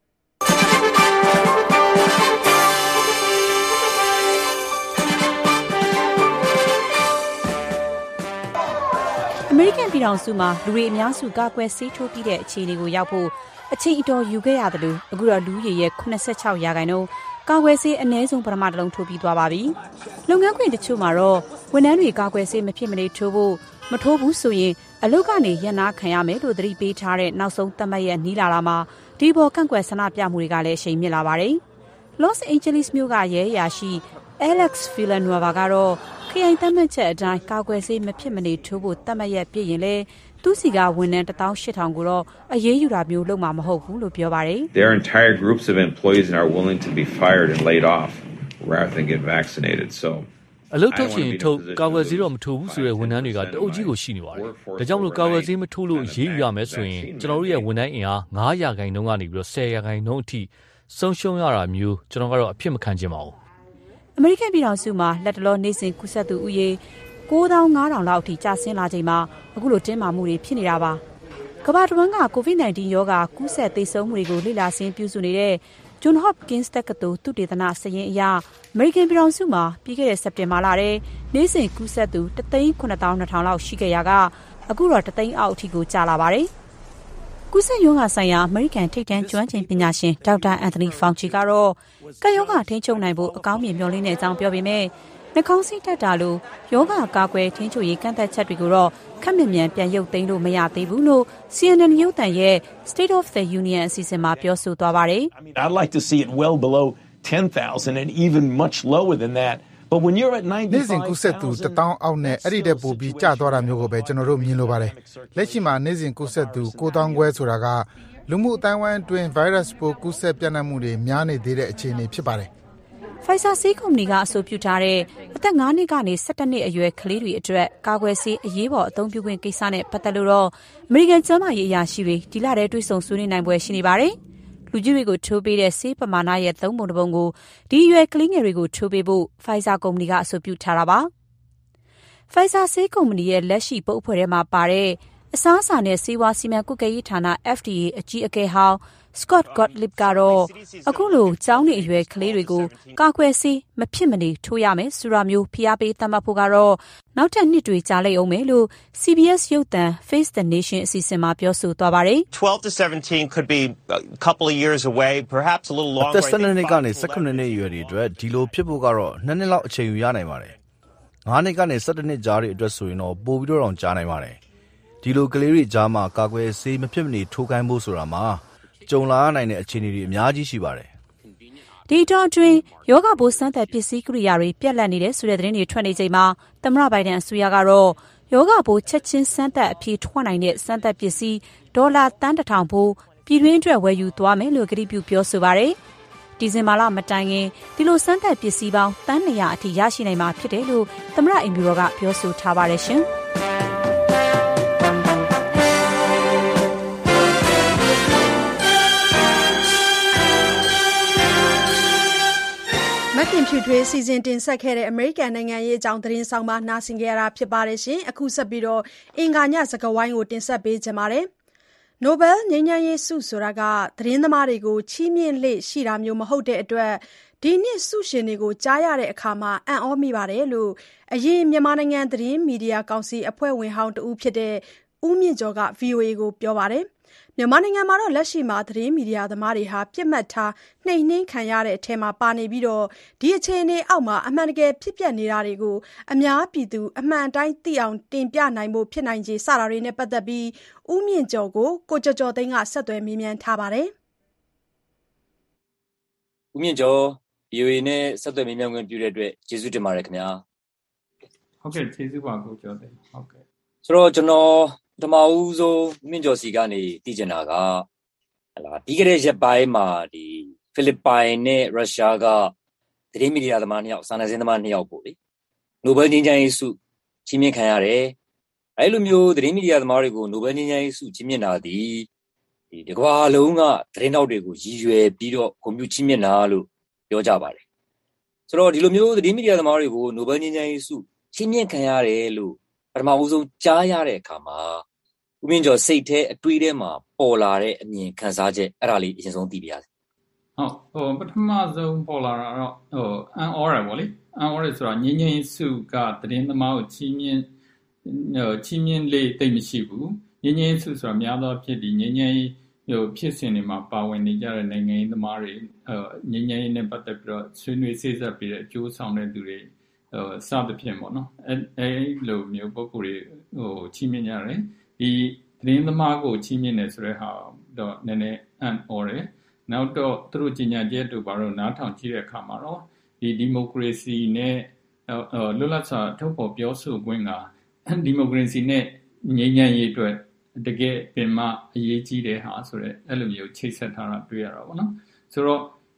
အမေရိကန်ပြည်ထောင်စုမှာလူတွေအများစုကာကွယ်ဆေးထိုးပြီးတဲ့အခြေအနေကိုရောက်ဖို့အချိန်အတော်ယူခဲ့ရတယ်လို့အခုတော့လူကြီးရဲ့eighty-sixရာခိုင်နှုန်းကာကွယ်ဆေးအနည်းဆုံးပထမတစ်လုံးထိုးပြီးသွားပါပြီ။လုပ်ငန်းခွင်တချို့မှာတော့ဝန်ထမ်းတွေကာကွယ်ဆေးမဖြစ်မနေထိုးဖို့မထိုးဘူးဆိုရင်အလုပ်ကနေရပ်နားခံရမယ်လို့သတိပေးထားတဲ့နောက်ဆုံးသတ်မှတ်ရက်နီးလာတာမှာဒီပေါ်ကန့်ကွက်ဆန္ဒပြမှုတွေကလည်းအရှိန်မြင့်လာပါတယ်။ Los Angeles မြို့ကရဲအရာရှိ Alex Villanueva ကတော့ခရိုင်သတ်မှတ်ချက်အတိုင်းကာကွယ်ဆေးမဖြစ်မနေထိုးဖို့သတ်မှတ်ရက်ပြည့်ရင်လည်းသူစီကဝန်ထမ်းone thousand eight thousandကိုတော့အရေးယူတာမျိုးလုပ်မှာမဟုတ်ဘူးလို့ပြောပါတယ်။ There are entire groups of employees that are willing to be fired and laid off rather than get vaccinated. So အလုပ်ထုတ်ချင်ထုတ်ကာဝယ်ဆေးတော့မထိုးဘူးဆိုတဲ့ဝန်ထမ်းတွေကတအုပ်ကြီးကိုရှိနေပါတယ်ဒါကြောင့်မလို့ကာဝယ်ဆေးမထိုးလို့ရေးယူရမယ်ဆိုရင်ကျွန်တော်တို့ရဲ့ဝန်ထမ်းအင်အား၅ရာခိုင်နှုန်းကနေပြီးတော့၁၀ရာခိုင်နှုန်းအထိဆုံးရှုံးရတာမျိုးကျွန်တော်ကတော့အဖြစ်မခံချင်ပါဘူးအမေရိကန်ပြည်ထောင်စုမှာလက်တလောနေစဉ်ကူးစက်သူဦးရေကိုးသောင်းငါးထောင်လောက်အထိကျဆင်းလာချိန်မှာအခုလိုတင်းမာမှုတွေဖြစ်နေတာပါကမ္ဘာတဝန်းကကိုဗစ် ၁၉ ရောဂါကူးစက်သေဆုံးမှုတွေကိုလေ့လာဆင်းပြုစုနေတဲ့ John Hopkins တက္ကသိုလ်သုတေသနစာရင်းအရအမေရိကန်ပြည်ထောင်စုမှာပြီးခဲ့တဲ့စက်တင်ဘာလထဲနေ့စဉ်ကူးစက်သူတစ်သိန်းခုနှစ်သောင်းနှစ်ထောင်လောက်ရှိခဲ့ရာကအခုတော့တစ်သိန်းအောက်အထိကိုကျလာပါတယ်။ကူးစက်ရောဂါဆိုင်ရာအမေရိကန်ထိပ်တန်းကျွမ်းကျင်ပညာရှင်ဒေါက်တာအန်သိုနီဖောင်ချီကတော့ကပ်ရောဂါထိန်းချုပ်နိုင်ဖို့အကောင်းမြင်မျှော်လင့်တဲ့အကြောင်းပြောပေမဲ့နှာခေါင်းစည်းတက်တာလိုယောဂကာကွယ်ထိန်းချုပ်ရေးကန့်သက်ချက်တွေကိုတော့ခက်မြင်မြန်ပြန်ရုပ်သိမ်းလို့မရသေးဘူးလို့ C N N ရုပ်သံရဲ့ State of the Union အစီအစဉ်မှာပြောဆိုသွားပါတယ်။ I'd like to see it well below ten thousand and even much lower than that. But when you're at ninety-five နေ့စဉ်ကူးစက်သူတစ်သောင်းအောက်နဲ့အဲ့ဒီတဲ့ပိုပြီးကျသွားတာမျိုးကိုပဲကျွန်တော်တို့မြင်လိုပါတယ်။လက်ရှိမှာနေ့စဉ်ကူးစက်သူကိုးသောင်းခွဲဆိုတာကလူမှုအတိုင်းအဝိုင်းအတွင်း virus ပိုးကူးစက်ပြန့်နှံ့မှုတွေများနေသေးတဲ့အခြေအနေဖြစ်ပါတယ်။ Pfizer ဆေးကုမ္ပဏီကအဆိုပြုထားတဲ့အသက်၅နှစ်ကနေ၁၁နှစ်အရွယ်ကလေးတွေအတွက်ကာကွယ်ဆေးအရေးပေါ်အသုံးပြုခွင့်ကိစ္စနဲ့ပတ်သက်လို့တော့အမေရိကန်ကျန်းမာရေးအရာရှိတွေဒီလထဲတွေ့ဆုံဆွေးနွေးနိုင်ပွဲရှိနေပါတယ်။လူကြီးတွေကိုထိုးပေးတဲ့ဆေးပမာဏရဲ့သုံးပုံတစ်ပုံကိုဒီအရွယ်ကလေးငယ်တွေကိုထိုးပေးဖို့ Pfizer ကုမ္ပဏီကအဆိုပြုထားတာပါ။ Pfizer ဆေးကုမ္ပဏီရဲ့လက်ရှိပုဂ္ဂိုလ်ထဲမှာပါတဲ့အစားအစာနဲ့ဆေးဝါးစီမံကွပ်ကဲရေးဌာန F D A အကြီးအကဲဟောင်းScott Gottlieb ကတော့အခုလိုကျောင်းနေအရွယ်ကလေးတွေကိုကာကွယ်ဆေးမဖြစ်မနေထိုးရမယ်ဆိုတာမျိုးဖိအားပေးသတ်မှတ်ဖို့ကတော့နောက်ထပ်နှစ်တွေကြာလိမ့်အောင်မယ်လို့ C B S ရုပ်သံ Face the Nation အစီအစဉ်မှာပြောဆိုသွားပါတယ်။ twelve to seventeen could be a couple of years away, perhaps a little longer. အသက်၁၂နှစ်ကနေ၁၇နှစ်အရွယ်တွေအတွက်ဒီလိုဖြစ်ဖို့ကတော့နှစ်နှစ်လောက်အချိန်ယူရနိုင်ပါတယ်။ငါးနှစ်ကနေ၁၁နှစ်ကြားတွေအတွက်ဆိုရင်တော့ပိုပြီးတော့ကြာနိုင်ပါတယ်။ဒီလိုကလေးတွေကြားမှာကာကွယ်ဆေးမဖြစ်မနေထိုးခိုင်းဖို့ဆိုတာမှာကြုံလာနိုင်တဲ့အခြေအနေတွေအများကြီးရှိပါတယ်။ဒီတော့အတွင်းယောဂဘိုးစမ်းသပ်ပစ္စည်းကိရိယာတွေပြက်လက်နေတဲ့ဆိုတဲ့သတင်းတွေထွက်နေချိန်မှာသမ္မတဘိုင်ဒန်အစိုးရကတော့ယောဂဘိုးချက်ချင်းစမ်းသပ်အပြေထွက်နိုင်တဲ့စမ်းသပ်ပစ္စည်းဒေါ်လာတန်းတစ်ထောင်ဖိုးပြည်တွင်းအတွက်ဝယ်ယူသွားမယ်လို့ကတိပြုပြောဆိုပါတယ်။ဒီဇင်ဘာလမတိုင်ခင်ဒီလိုစမ်းသပ်ပစ္စည်းပေါင်းတန်း၂ရာအထိရရှိနိုင်မှာဖြစ်တယ်လို့သမ္မတအိမ်ဖြူတော်ကပြောဆိုထားပါတယ်ရှင်။မခင်ဖြူထွေးစီစဉ်တင်ဆက်ခဲ့တဲ့အမေရိကန်နိုင်ငံရေးအကြောင်းသတင်းဆောင်မနားဆင်ကြရတာဖြစ်ပါတယ်ရှင်အခုဆက်ပြီးတော့အင်္ဂါညစကားဝိုင်းကိုတင်ဆက်ပေးကြပါမယ်။ Nobel ငြိမ်းချမ်းရေးဆုဆိုတာကသတင်းသမားတွေကိုချီးမြှင့်လေ့ရှိတာမျိုးမဟုတ်တဲ့အတွက်ဒီနှစ်ဆုရှင်တွေကိုကြားရတဲ့အခါမှာအံ့ဩမိပါတယ်လို့အရင်မြန်မာနိုင်ငံသတင်းမီဒီယာကောင်စီအဖွဲ့ဝင်ဟောင်းတဦးဖြစ်တဲ့ဦးမြင့်ကျော်က V O A ကိုပြောပါတယ်။မြန်မာနိုင်ငံမှာတော့လက်ရှိမှာသတင်းမီဒီယာသမားတွေဟာပြစ်မှတ်ထားနှိမ်နှင်းခံရတဲ့အထက်မှာပါနေပြီးတော့ဒီအခြေအနေအောက်မှာအမှန်တကယ်ဖြစ်ပျက်နေတာတွေကိုအများပြည်သူအမှန်တိုင်းသိအောင်တင်ပြနိုင်ဖို့ဖြစ်နိုင်ခြေစတာတွေနဲ့ပတ်သက်ပြီးဦးမြင့်ကျော်ကိုကိုကျော်ကျော်သိန်းကဆက်သွယ်မေးမြန်းထားပါတယ်။ဦးမြင့်ကျော် V O A နဲ့ဆက်သွယ်မေးမြန်းခွင့်ပြုတဲ့အတွက်ကျေးဇူးတင်ပါတယ်ခင်ဗျာ။ဟုတ်ကဲ့ကျေးဇူးပါကိုကျော်သိန်း။ဟုတ်ကဲ့။ဆိုတော့ကျွန်တော်ပထမဦးဆုံးမြင့်ကျော်စီကနေသိချင်တာကဟလာပြီးခဲ့တဲ့ရက်ပိုင်းမှာဒီဖိလစ်ပိုင်နဲ့ရုရှားကသတင်းမီဒီယာသမားနှစ်ယောက်စာနယ်ဇင်းသမားနှစ်ယောက်ပေါ့လေနိုဘယ်ငြိမ်းချမ်းရေးဆုချီးမြှင့်ခံရတယ်အဲလိုမျိုးသတင်းမီဒီယာသမားတွေကိုနိုဘယ်ငြိမ်းချမ်းရေးဆုချီးမြှင့်တာဒီဒီတကွာလုံးကသတင်းတောက်တွေကိုရည်ရွယ်ပြီးတော့ဂုဏ်ပြုချီးမြှင့်တာလို့ပြောကြပါတယ်ဆိုတော့ဒီလိုမျိုးသတင်းမီဒီယာသမားတွေကိုနိုဘယ်ငြိမ်းချမ်းရေးဆုချီးမြှင့်ခံရတယ်လို့ပထမဦးဆုံးကြားရတဲ့အခါမှာဦးမြင့်ကျော်စိတ်ထဲအတွေးထဲမှာပေါ်လာတဲ့အမြင်ခံစားချက်အဲ့ဒါလေးအရင်ဆုံးသိပြရစီဟုတ်ဟိုပထမဆုံးပေါ်လာတာတော့ဟိုအန်အော်ရပေါ့လေအန်အော်ရဆိုတာငင်းငင်းစုကသတင်းသမားကိုချီးမြှင့်ဟိုချီးမြှင့်လေးတိတ်မရှိဘူးငင်းငင်းစုဆိုတာများသောဖြစ်ဒီငင်းငင်းဟိုဖြစ်စဉ်တွေမှာပါဝင်နေကြတဲ့နိုင်ငံရေးသမားတွေဟိုငင်းငင်းနဲ့ပတ်သက်ပြီးတော့ဆွေးနွေးစေ့စပ်ပြီးတဲ့အကျိုးဆောင်တဲ့သူတွေဟိုစသဖြင့်ပေါ့နော်အဲအဲလိုမျိုးပုံကိုယ်တွေဟိုချီးမြှင့်ကြတယ်ဒီသတင်းသမားကိုချီးမြှင့်တယ်ဆိုတဲ့ဟာတော့နည်းနည်းအံ့ဩတယ်နောက်တော့သူတို့ကြီးညာချက်တို့ဘာလို့နားထောင်ကြည့်တဲ့အခါမှာတော့ဒီဒီမိုကရေစီနဲ့လွတ်လပ်စွာထုတ်ဖော်ပြောဆိုခွင့်ကဒီမိုကရေစီနဲ့ငြိမ်းချမ်းရေးအတွက်တကယ်ပင်မအရေးကြီးတဲ့ဟာဆိုတဲ့အဲ့လိုမျိုးချိတ်ဆက်ထားတာတွေ့ရတာပေါ့နော်ဆိုတော့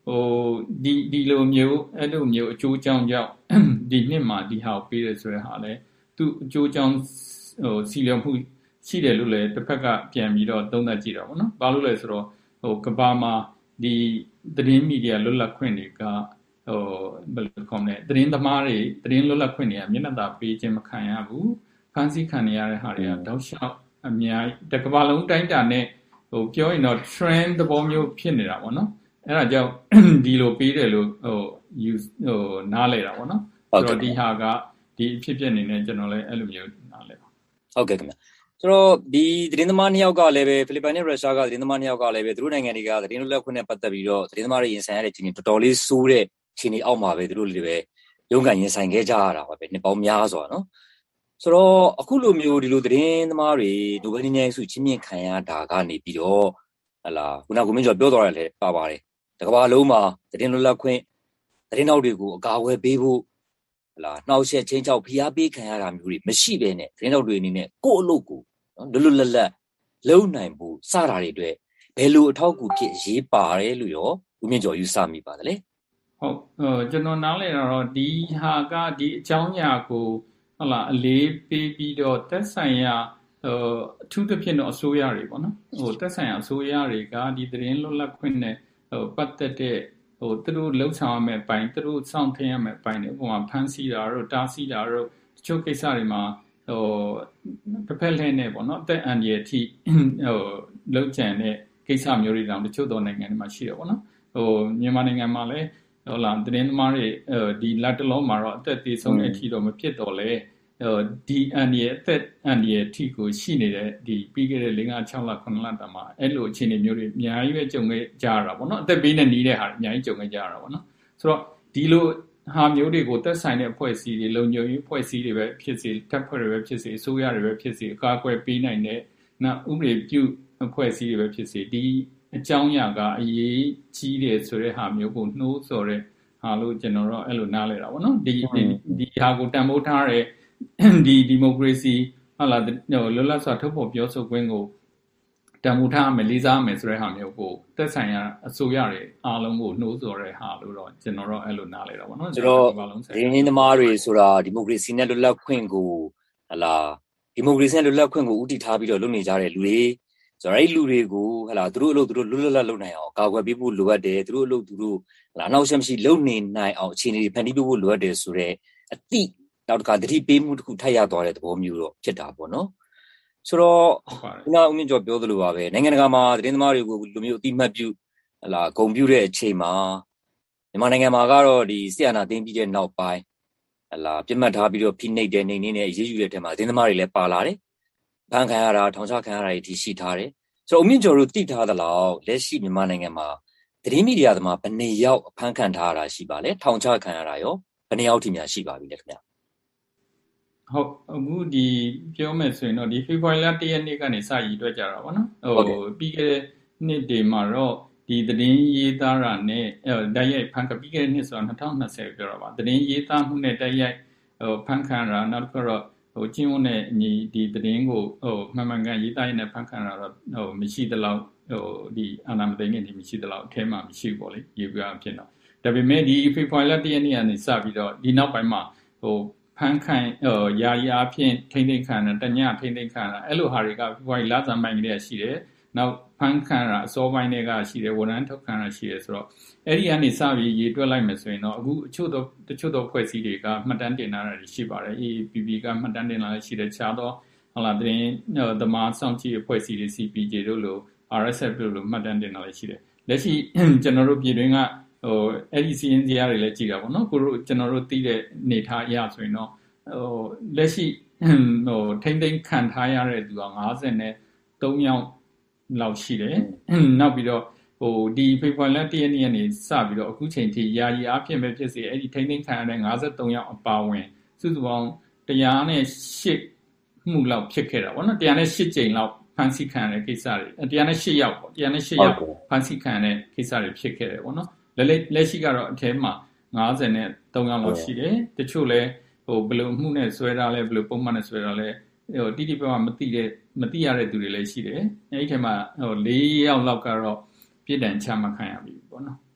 ဟိုဒီဒီလိုမျိုးအဲ့လိုမျိုးအကျိုးကြောင့်ကြောင့်ဒီနှစ်မှာဒီဟာကိုပေးတယ်ဆိုတဲ့ဟာလဲသူအကျိုးကြောင့်ဟိုစီလျော်မှုရှိတယ်လို့လည်းတစ်ဖက်ကပြန်ပြီးတော့သုံးသပ်ကြည့်တာပေါ့နော်။ဘာလို့လဲဆိုတော့ဟိုကဘာမှာဒီသတင်းမီဒီယာလွတ်လပ်ခွင့်တွေကဟိုဘယ်လိုခေါ်မလဲသတင်းသမားတွေသတင်းလွတ်လပ်ခွင့်တွေကမျက်နှာသာပေးခြင်းမခံရဘူး။ဖန်ဆီးခံရတဲ့ဟာတွေကတောက်လျှောက်အများတကဘာလုံးတိုင်းတာနဲ့ဟိုပြောရင်တော့ trend သဘောမျိုးဖြစ်နေတာပေါ့နော်။အဲ့ဒါကြောင့်ဒီလိုပေးတယ်လို့ဟို use ဟိုနားလဲတာပေါ့နော်။ဆိုတော့ဒီဟာကဒီအဖြစ်ဖြစ်နေနေကျွန်တော်လည်းအဲ့လိုမျိုးနားလဲပါ။ဟုတ်ကဲ့ခင်ဗျ။ဆိုတော့ဒီသတင်းသမားနှစ်ယောက်ကလည်းပဲဖိလစ်ပိုင်နဲ့ရုရှားကသတင်းသမားနှစ်ယောက်ကလည်းပဲသူတို့နိုင်ငံတွေကသတင်းလွတ်လပ်ခွင့်နဲ့ပတ်သက်ပြီးတော့သတင်းသမားတွေရင်ဆိုင်ရတဲ့အခြေအနေတော်တော်လေးဆိုးတဲ့အခြေအနေအောက်မှာပဲသူတို့တွေပဲရုန်းကန်ရင်ဆိုင်ခဲ့ကြရတာပါပဲနှစ်ပေါင်းများစွာနော်ဆိုတော့အခုလိုမျိုးဒီလိုသတင်းသမားတွေနိုဘယ်ငြိမ်းချမ်းရေးဆုချီးမြှင့်ခံရတာကနေပြီးတော့ဟလာခုနကကိုမင်းကျော်ပြောသွားတယ်လေပါပါတယ်တကဘာလုံးမှာသတင်းလွတ်လပ်ခွင့်သတင်းတောက်တွေကိုအကာအကွယ်ပေးဖို့ဟလာနှောက်ယှက်ချင်းချောက်ဖိအားပေးခံရတာမျိုးတွေမရှိဘဲနဲ့သတင်းတောက်တွေအနေနဲ့ကိုယ့်အလုပ်ကိုလွတ်လွတ်လပ်လပ်လုံနိုင်ဖို့စတာတွေအတွက်ဘယ်လိုအထောက်အကူဖြစ်ရေးပါတယ်လို့ရောဦးမြင့်ကျော်ယူဆမိပါတယ်လေဟုတ်ဟိုကျွန်တော်နားလည်တော့ဒီဟာကဒီအကြောင်းအရာကိုဟုတ်လားအလေးပေးပြီးတော့သက်ဆိုင်ရာဟိုအထူးသဖြင့်တော့အစိုးရတွေပေါ့နော်ဟိုသက်ဆိုင်ရာအစိုးရတွေကဒီသတင်းလွတ်လပ်ခွင့်နဲ့ဟိုပတ်သက်တဲ့ဟိုသူတို့လှုပ်ဆောင်ရမယ့်ပိုင်းသူတို့စောင့်ထင်းရမယ့်ပိုင်းတွေဥပမာဖမ်းဆီးတာတို့တားဆီးတာတို့တချို့ကိစ္စတွေမှာဟိုတစ်ဖက်လှည့်နေပေါ့နော်အသက်အန္တရာယ်အထိဟိုလောက်ကျန်တဲ့ကိစ္စမျိုးတွေတောင်တချို့သောနိုင်ငံတွေမှာရှိတယ်ပေါ့နော်ဟိုမြန်မာနိုင်ငံမှာလည်းဟုတ်လားသတင်းသမားတွေဒီလက်တလုံးမှာတော့အသက်သေးဆုံးတဲ့အထိတော့မဖြစ်တော့လေဟိုဒီအန္တရာယ်အသက်အန္တရာယ်အထိကိုရှိနေတဲ့ဒီပြီးခဲ့တဲ့၄-၆လခုနှစ်လတည်းမှာအဲ့လိုအခြေအနေမျိုးတွေအများကြီးပဲကြုံခဲ့ကြရတာပေါ့နော်အသက်ပေးနေနေတဲ့ဟာအများကြီးကြုံခဲ့ကြရတာပေါ့နော်ဆိုတော့ဒီလိုဟာမျိုးတွေကိုသက်ဆိုင်တဲ့အဖွဲ့အစည်းတွေလုံခြုံရေးအဖွဲ့အစည်းတွေပဲဖြစ်စေတပ်ဖွဲ့တွေပဲဖြစ်စေအစိုးရတွေပဲဖြစ်စေအကာအကွယ်ပေးနိုင်တဲ့နောက်ဥပဒေပြုအဖွဲ့အစည်းတွေပဲဖြစ်စေဒီအကြောင်းအရာကအရေးကြီးတယ်ဆိုတဲ့ဟာမျိုးကိုနှိုးဆော်တဲ့ဟာလို့ကျွန်တော်တို့အဲ့လိုနားလဲတာပေါ့နော်ဒီဒီဟာကိုတန်ဖိုးထားတဲ့ဒီဒီမိုကရေစီဟုတ်လားလွတ်လပ်စွာထုတ်ဖော်ပြောဆိုခွင့်ကိုတန်ဖိုးထားမယ်လေးစားမယ်ဆိုတဲ့ဟာမျိုးကိုသက်ဆိုင်ရာအစိုးရတွေအားလုံးကိုနှိုးဆော်တဲ့ဟာလို့တော့ကျွန်တော်တို့အဲ့လိုနားလဲတာပေါ့နော်ဆိုတော့ဒီနည်းသမားတွေဆိုတာဒီမိုကရေစီနဲ့လွတ်လပ်ခွင့်ကိုဟလာဒီမိုကရေစီနဲ့လွတ်လပ်ခွင့်ကိုဥတီထားပြီးတော့လုပ်နေကြတဲ့လူတွေဆိုတော့အဲ့လူတွေကိုဟလာသူတို့အလုပ်သူတို့လွတ်လွတ်လပ်လုပ်နိုင်အောင်ကာကွယ်ပေးဖို့လိုအပ်တယ်သူတို့အလုပ်သူတို့ဟလာနောက်ဆက်မရှိလုပ်နေနိုင်အောင်အခြေအနေတွေဖန်တီးပေးဖို့လိုအပ်တယ်ဆိုတော့အတိနောက်တစ်ခါသတိပေးမှုတစ်ခုထပ်ရသွားတဲ့သဘောမျိုးတော့ဖြစ်တာပေါ့နော်ဆိုတော့ခုနဦးမြင့်ကျော်ပြောသလိုပါပဲနိုင်ငံတကာမှာသတင်းသမားတွေကိုလူမျိုးအတိမတ်ပြုဟလာဂုဏ်ပြုတဲ့အချိန်မှာမြန်မာနိုင်ငံမှာကတော့ဒီဆီယနာသိမ်းပြီးတဲ့နောက်ပိုင်းဟလာပြစ်မှတ်ထားပြီးတော့ဖိနှိပ်တဲ့နေနေနဲ့ရေးယူတဲ့ထဲမှာသတင်းသမားတွေလည်းပါလာတယ်ဘန်ခံရတာထောင်ချခံရတာတွေအထိရှိထားတယ်ဆိုတော့ဦးမြင့်ကျော်တို့သိထားသလောက်လက်ရှိမြန်မာနိုင်ငံမှာသတင်းမီဒီယာသမားဘယ်နှစ်ယောက်အဖမ်းခံထားရတာရှိပါလဲထောင်ချခံရတာရောဘယ်နှစ်ယောက်ထိများရှိပါပြီလဲခင်ဗျဟုတ်အခုဒီပြောမယ်ဆိုရင်တော့ဒီဖေဖော်ဝါရီလတရက်နေ့ကနေစရည်တွက်ကြတာပေါ့နော်ဟိုပြီးခဲ့တဲ့နှစ်တွေမှာတော့ဒီသတင်းရေးသားတာနဲ့တိုက်ရိုက်ဖန်ကပြီးခဲ့တဲ့နှစ်ဆိုတော့၂၀၂၀ပြောတာပါသတင်းရေးသားမှုနဲ့တိုက်ရိုက်ဟိုဖန်ခံတာနောက်တစ်ခါတော့ဟိုချင်းဝန်းနဲ့ညီဒီသတင်းကိုဟိုမှန်မှန်ကန်ရေးသားရတဲ့ဖန်ခံတာတော့ဟိုမရှိသလောက်ဟိုဒီအာဏာမသိခင်ဒီမရှိသလောက်အထဲမှာမရှိပေါ့လေရေပြားဖြစ်တော့ဒါပေမဲ့ဒီဖေဖော်ဝါရီလတရက်နေ့ကနေစပြီးတော့ဒီနောက်ပိုင်းမှာဟိုဖန်ခံဟိုယာယီအားဖြင့်ထိမ့်သိမ့်ခံတာတညထိမ့်သိမ့်ခံတာအဲ့လိုဟာတွေကဖေဖော်ဝါရီလဆန်းပိုင်းကလေးရှိတယ်နောက်ဖန်ခံတာအစောပိုင်းတွေကရှိတယ်ဝန်ထမ်းထုတ်ခံတာရှိတယ်ဆိုတော့အဲ့ဒီကနေစပြီးရေတွက်လိုက်မယ်ဆိုရင်တော့အခုအချို့တော့တချို့တော့ဖွဲ့စည်းတွေကမှတ်တမ်းတင်လာတာရှိပါတယ် A A P P ကမှတ်တမ်းတင်လာရှိတယ်ခြားတော့ဟုတ်လားသတင်းသမားစောင့်ကြည့်ဖွဲ့စည်းတွေ C P J တို့လို R S F တို့လိုမှတ်တမ်းတင်လာရှိတယ်လက်ရှိကျွန်တော်တို့ပြည်တွင်းကဟိုအဲ့ဒီစီရင်စရာတွေလည်းကြည့်တာပေါ့နော်ကိုတို့ကျွန်တော်တို့သိတဲ့နေထားအရဆိုရင်တော့ဟိုလက်ရှိဟိုထိမ့်သိမ့်ခံထားရတဲ့သူက၅၃ယောက်လောက်ရှိတယ်နောက်ပြီးတော့ဟိုဒီဖေဖော်ဝါရီလတရက်နေ့ကနေစပြီးတော့အခုချိန်ထိယာယီအားဖြင့်ပဲဖြစ်စေအဲ့ဒီထိမ့်သိမ့်ခံရတဲ့၅၃ယောက်အပါဝင်စုစုပေါင်း၁၀၈မှုလောက်ဖြစ်ခဲ့တာပေါ့နော်၁၀၈ကြိမ်လောက်ဖန်ဆီးခံရတဲ့ကိစ္စတွေ၁၀၈ယောက်ပေါ့၁၀၈ယောက်ဖန်ဆီးခံရတဲ့ကိစ္စတွေဖြစ်ခဲ့တယ်ပေါ့နော်လက်လက်ရှိကတော့အထဲမှာ၅၃ယောက်လောက်ရှိတယ်တချို့လဲဟိုဘယ်လိုမှုနဲ့ဆွဲထားလဲဘယ်လိုပုံမှန်နဲ့ဆွဲထားလဲဟိုတိတိပပမသိတဲ့မသိရတဲ့သူတွေလည်းရှိတယ်အဲဒီထဲမှာဟို၄ယောက်လောက်ကတော့ပြည်တံချမှတ်ခံရပြီပေါ့နော်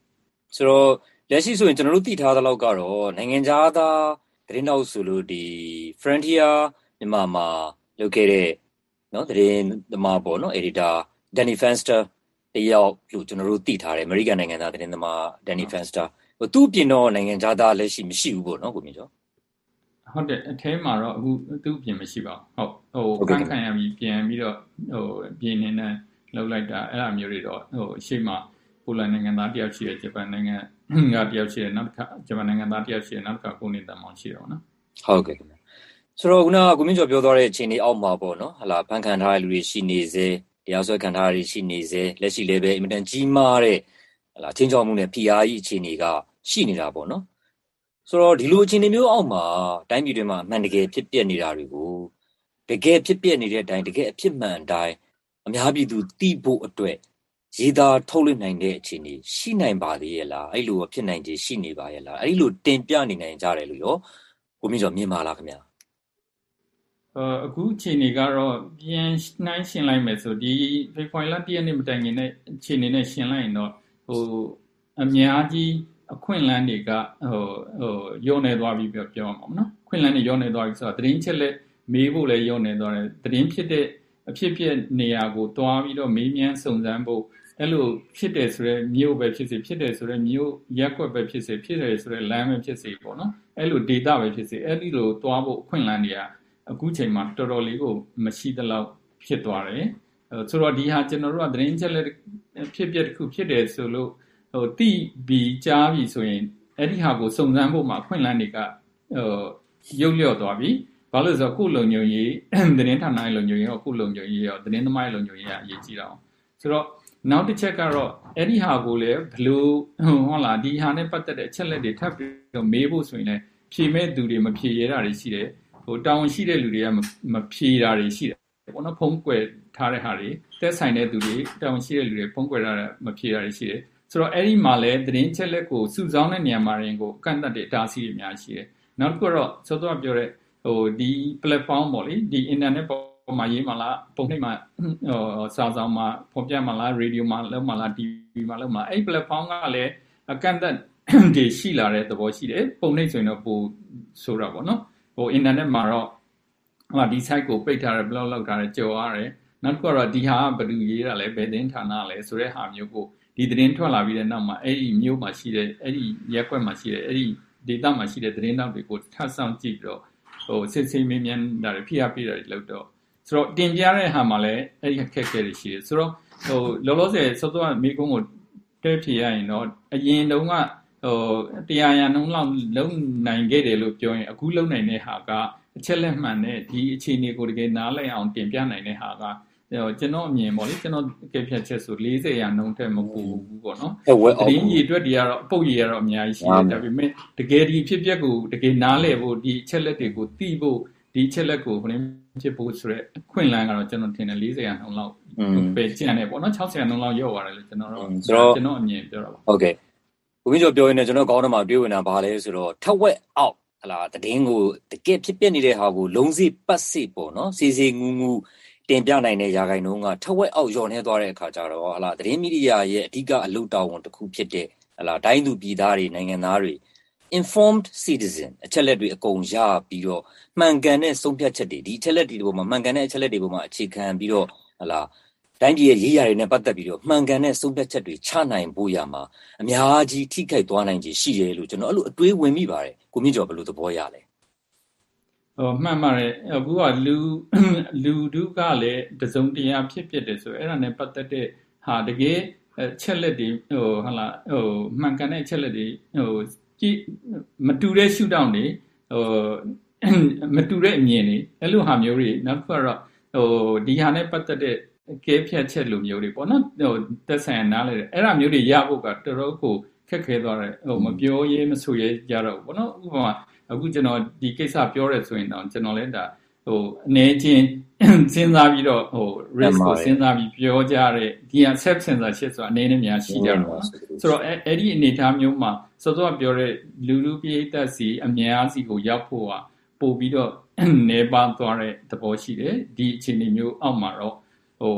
ဆိုတော့လက်ရှိဆိုရင်ကျွန်တော်တို့သိထားသလောက်ကတော့နိုင်ငံခြားသားသတင်းတောက်ဆိုလို့ဒီ Frontier မြန်မာမှာလုပ်ခဲ့တဲ့နော်သတင်းသမားပေါ့နော် editor Danny Fenster တယောက်လို့ကျွန်တော်တို့သိထားတယ်အမေရိကန်နိုင်ငံသားသတင်းသမား Danny Fenster ဟိုသူ့ပြင်တော့နိုင်ငံခြားသားလက်ရှိမရှိဘူးပေါ့နော်ကိုမြင့်ကျော်ဟုတ်တယ်အထဲမှာတော့အခုသူ့ပြင်မရှိပါဘူးဟုတ်ဟိုခံခံရပြီးပြန်ပြီးတော့ဟိုပြင်နေနဲ့လောက်လိုက်တာအဲ့အမျိုးတွေတော့ဟိုရှေ့မှာပိုလန်နိုင်ငံသားတယောက်ရှိတယ်ဂျပန်နိုင်ငံကတယောက်ရှိတယ်နောက်တစ်ခါဂျပန်နိုင်ငံသားတယောက်ရှိတယ်နောက်တစ်ခါကိုနေတမောင်ရှိတယ်ပေါ့နော်ဟုတ်ကဲ့ခင်ဗျဆိုတော့ခုနကကိုမြင့်ကျော်ပြောသွားတဲ့အခြေအနေအောက်မှာပေါ့နော်ဟလာဖန်ခံထားတဲ့လူတွေရှိနေစေတရားစွဲခံထားရရှိနေစေလက်ရှိလည်းပဲအင်မတန်ကြီးမားတဲ့ဟလာချင်းချောက်မှုနဲ့ P R ကြီးအခြေအနေကရှိနေတာပေါ့နော်ဆိုတော့ဒီလိုအခြေအနေမျိုးအောက်မှာတိုင်းပြည်တွေမှာအမှန်တကယ်ဖြစ်ပျက်နေတာတွေကိုတကယ်ဖြစ်ပျက်နေတဲ့အတိုင်းတကယ်အဖြစ်မှန်အတိုင်းအများပြည်သူသိဖို့အတွက်ရေးသားထုတ်လွှင့်နိုင်တဲ့အခြေအနေရှိနိုင်ပါသေးရဲ့လားအဲ့လိုဖြစ်နိုင်ခြေရှိနေပါရဲ့လားအဲ့လိုတင်ပြနေနိုင်ကြတယ်လို့ရောကိုမြင့်ကျော်မြင်ပါလားခင်ဗျာအခုအခြေအနေကတော့ပြန်နှိုင်းရှင်းလိုက်မယ်ဆိုဒီ Bitcoin လက်တရက်နဲ့မတိုင်ခင်နဲ့အခြေအနေနဲ့ရှင်းလိုက်ရင်တော့ဟိုအများကြီးအခွင့်အလမ်းတွေကဟိုဟိုရောနေသွားပြီပြောပြောမှာနော်ခွင့်လန်းတွေရောနေသွားပြီဆိုတော့သတင်းချက်လက်မေးဖို့လည်းရောနေသွားတယ်သတင်းဖြစ်တဲ့အဖြစ်ဖြစ်နေရာကိုတွားပြီးတော့မေးမြန်းစုံစမ်းဖို့အဲ့လိုဖြစ်တယ်ဆိုတော့မြို့ပဲဖြစ်စေဖြစ်တယ်ဆိုတော့မြို့ရက်ွက်ပဲဖြစ်စေဖြစ်တယ်ဆိုတော့လမ်းပဲဖြစ်စေပေါ့နော်အဲ့လို data ပဲဖြစ်စေအဲ့ဒီလိုတွားဖို့အခွင့်အလမ်းတွေကအခုချိန်မှာတော်တော်လေးကိုမရှိသလောက်ဖြစ်သွားတယ်ဆိုတော့ဒီဟာကျွန်တော်တို့ကသတင်းချက်လက်ဖြစ်ပျက်တစ်ခုဖြစ်တယ်ဆိုလို့ဟိုတိပြီးကြားပြီးဆိုရင်အဲ့ဒီဟာကိုစုံစမ်းဖို့မှာအခွင့်အလမ်းတွေကဟိုရုပ်လျော့သွားပြီဘာလို့လဲဆိုတော့ကိုယ်လုံညုံရေးသတင်းဌာနရဲ့လုံညုံရေးရောကိုယ်လုံညုံရေးရောသတင်းသမားရဲ့လုံညုံရေးကအရေးကြီးတာဆိုတော့နောက်တစ်ချက်ကတော့အဲ့ဒီဟာကိုလည်းဘလို့ဟုတ်လားဒီဟာနဲ့ပတ်သက်တဲ့အချက်လက်တွေထပ်ပြီးတော့မေးဖို့ဆိုရင်လည်းဖြေမဲ့သူတွေမဖြေရတာတွေရှိတယ်ဟိုတောင်းရှိတဲ့လူတွေကမဖြေတာတွေရှိတယ်ပေါ့နော်ဖုံးကွယ်ထားတဲ့ဟာတွေတက်ဆိုင်တဲ့သူတွေတောင်းရှိတဲ့လူတွေဖုံးကွယ်ထားတဲ့မဖြေတာတွေရှိတယ်ဆိုတော့အဲ့ဒီမှာလည်းသတင်းချက်လက်ကိုစုဆောင်းတဲ့နေရာမှာရင်ကိုကန့်သက်တဲ့အတားအဆီးတွေအများကြီးရှိတယ်နောက်တစ်ခုတော့စောစောပြောတဲ့ဟိုဒီ platform ပေါ့လေဒီ internet ပေါ်မှာရေးမှလားပုံနှိပ်မှာဟိုစာဆောင်မှာဖော်ပြမှလား radio မှာလုပ်မှလား T V မှာလုပ်မှအဲ့ platform ကလည်းအကန့်သက်တွေရှိလာတဲ့သဘောရှိတယ်ပုံနှိပ်ဆိုရင်တော့ပိုဆိုတာပေါ့နော်ဟို internet မှာတော့ဟိုဒီ site ကိုပိတ်ထားတယ် blog လောက်ထားတယ်ကြော်ရတယ်နောက်တစ်ခုကတော့ဒီဟာကဘယ်သူရေးတာလဲဘယ်သတင်းဌာနလဲဆိုတဲ့ဟာမျိုးကိုဒီသတင်းထွက်လာပြီးတဲ့နောက်မှာအဲ့ဒီမျိုးမှာရှိတဲ့အဲ့ဒီရက်ွက်မှာရှိတဲ့အဲ့ဒီ data မှာရှိတဲ့သတင်းတောက်တွေကိုထပ်ဆောင်ကြည့်ပြီးတော့ဟိုစစ်စစ်မင်းမြန်တာတွေဖိအားပေးတာတွေလုပ်တော့ဆိုတော့တင်ပြတဲ့ဟာမှာလည်းအဲ့ဒီအခက်အခဲတွေရှိတယ်ဆိုတော့ဟိုလောလောဆယ်စောစောကမိကုန်းကိုတွဲဖြေရရင်တော့အရင်တုန်းကဟိုတရားရနှုံးလောက်လုံနိုင်ခဲ့တယ်လို့ပြောရင်အခုလုံနိုင်တဲ့ဟာကအချက်လက်မှန်နဲ့ဒီအခြေအနေကိုတကယ်နားလည်အောင်တင်ပြနိုင်တဲ့ဟာကကျွန်တော်အမြင်ပေါ့လေကျွန်တော်ကဖြတ်ချက်ဆို၄၀ရာနှုန်းထက်မပိုဘူးပေါ့နော်သတင်းကြီးအတွက်တွေကတော့အပုတ်ကြီးကတော့အများကြီးရှိတယ်ဒါပေမဲ့တကယ်ဒီဖြစ်ပျက်ကိုတကယ်နားလည်ဖို့ဒီချက်လက်တွေကိုသိဖို့ဒီချက်လက်ကိုဘယ်လိုဖြစ်ဖို့ဆိုတော့အခွင့်အလမ်းကတော့ကျွန်တော်ထင်တယ်၄၀ရာနှုန်းလောက်ပဲကျန်တယ်ပေါ့နော်၆၀ရာနှုန်းလောက်ရောက်သွားတယ်လို့ကျွန်တော်တော့ကျွန်တော်အမြင်ပြောတာပါဟုတ်ကဲ့ဘုရင်ကျော်ပြောရင်လည်းကျွန်တော်ကောင်းတယ်မှာတွေးဝင်တာဘာလဲဆိုတော့ထက်ဝက်အောက်ဟလာသတင်းကိုတကယ်ဖြစ်ပျက်နေတဲ့ဟာကိုလုံးစိပတ်စိပေါ့နော်စီစီငူးငူးတင်ပြနိုင်တဲ့ရာဂိုင်နှုန်းကထက်ဝက်အောက်လျော့နေသွားတဲ့အခါကျတော့ဟလာသတင်းမီဒီယာရဲ့အဓိကအလုပ်တာဝန်တစ်ခုဖြစ်တဲ့ဟလာတိုင်းသူပြည်သားတွေနိုင်ငံသားတွေ informed citizen အချက်လက်တွေအကုန်ရပြီးတော့မှန်ကန်တဲ့ဆုံးဖြတ်ချက်တွေဒီအချက်လက်တွေပေါ်မှာမှန်ကန်တဲ့အချက်လက်တွေပေါ်မှာအခြေခံပြီးတော့ဟလာတိုင်းပြည်ရဲ့ရေးရာတွေနဲ့ပတ်သက်ပြီးတော့မှန်ကန်တဲ့ဆုံးဖြတ်ချက်တွေချနိုင်ဖို့ရမှာအများကြီးထိခိုက်သွားနိုင်ခြေရှိတယ်လို့ကျွန်တော်အဲ့လိုအတွေးဝင်မိပါတယ်ကိုမြင့်ကျော်ဘယ်လိုသဘောရလဲဟိုမှန်ပါတယ်အခုကလူလူဒုကလည်းတစုံတရာဖြစ်ဖြစ်တယ်ဆိုအဲ့ဒါနဲ့ပတ်သက်တဲ့ဟာတကယ်ချက်လက်တွေဟိုဟာလာဟိုမှန်ကန်တဲ့ချက်လက်တွေဟိုကြည့်မတူတဲ့ရှုထောင့်တွေဟိုမတူတဲ့အမြင်တွေအဲ့လိုဟာမျိုးတွေနောက်တစ်ခုကတော့ဟိုဒီဟာနဲ့ပတ်သက်တဲ့ကဲဖြတ်ချက်လိုမျိုးတွေပေါ့နော်ဟိုသက်ဆိုင်နားလဲအဲ့ဒါမျိုးတွေရဖို့ကတော်တော်ကိုခက်ခဲသွားတယ်ဟိုမပြောရဲမဆိုရဲကြတော့ဘူးပေါ့နော်ဥပမာအခုကျွန်တော်ဒီကိစ္စပြောရဲဆိုရင်တော့ကျွန်တော်လည်းဒါဟိုအနေချင်းစဉ်းစားပြီးတော့ဟို risk ကိုစဉ်းစားပြီးပြောကြတဲ့ဒီဟာ self censorship ဆိုတာအနေနဲ့များရှိကြတော့ပါဆိုတော့အဲ့ဒီအနေအထားမျိုးမှာစောစောပြောတဲ့လူလူပိဋကစီအများစီကိုရောက်ဖို့ကပို့ပြီးတော့နေပါသွားတဲ့သဘောရှိတယ်ဒီအခြေအနေမျိုးအောက်မှာတော့ဟို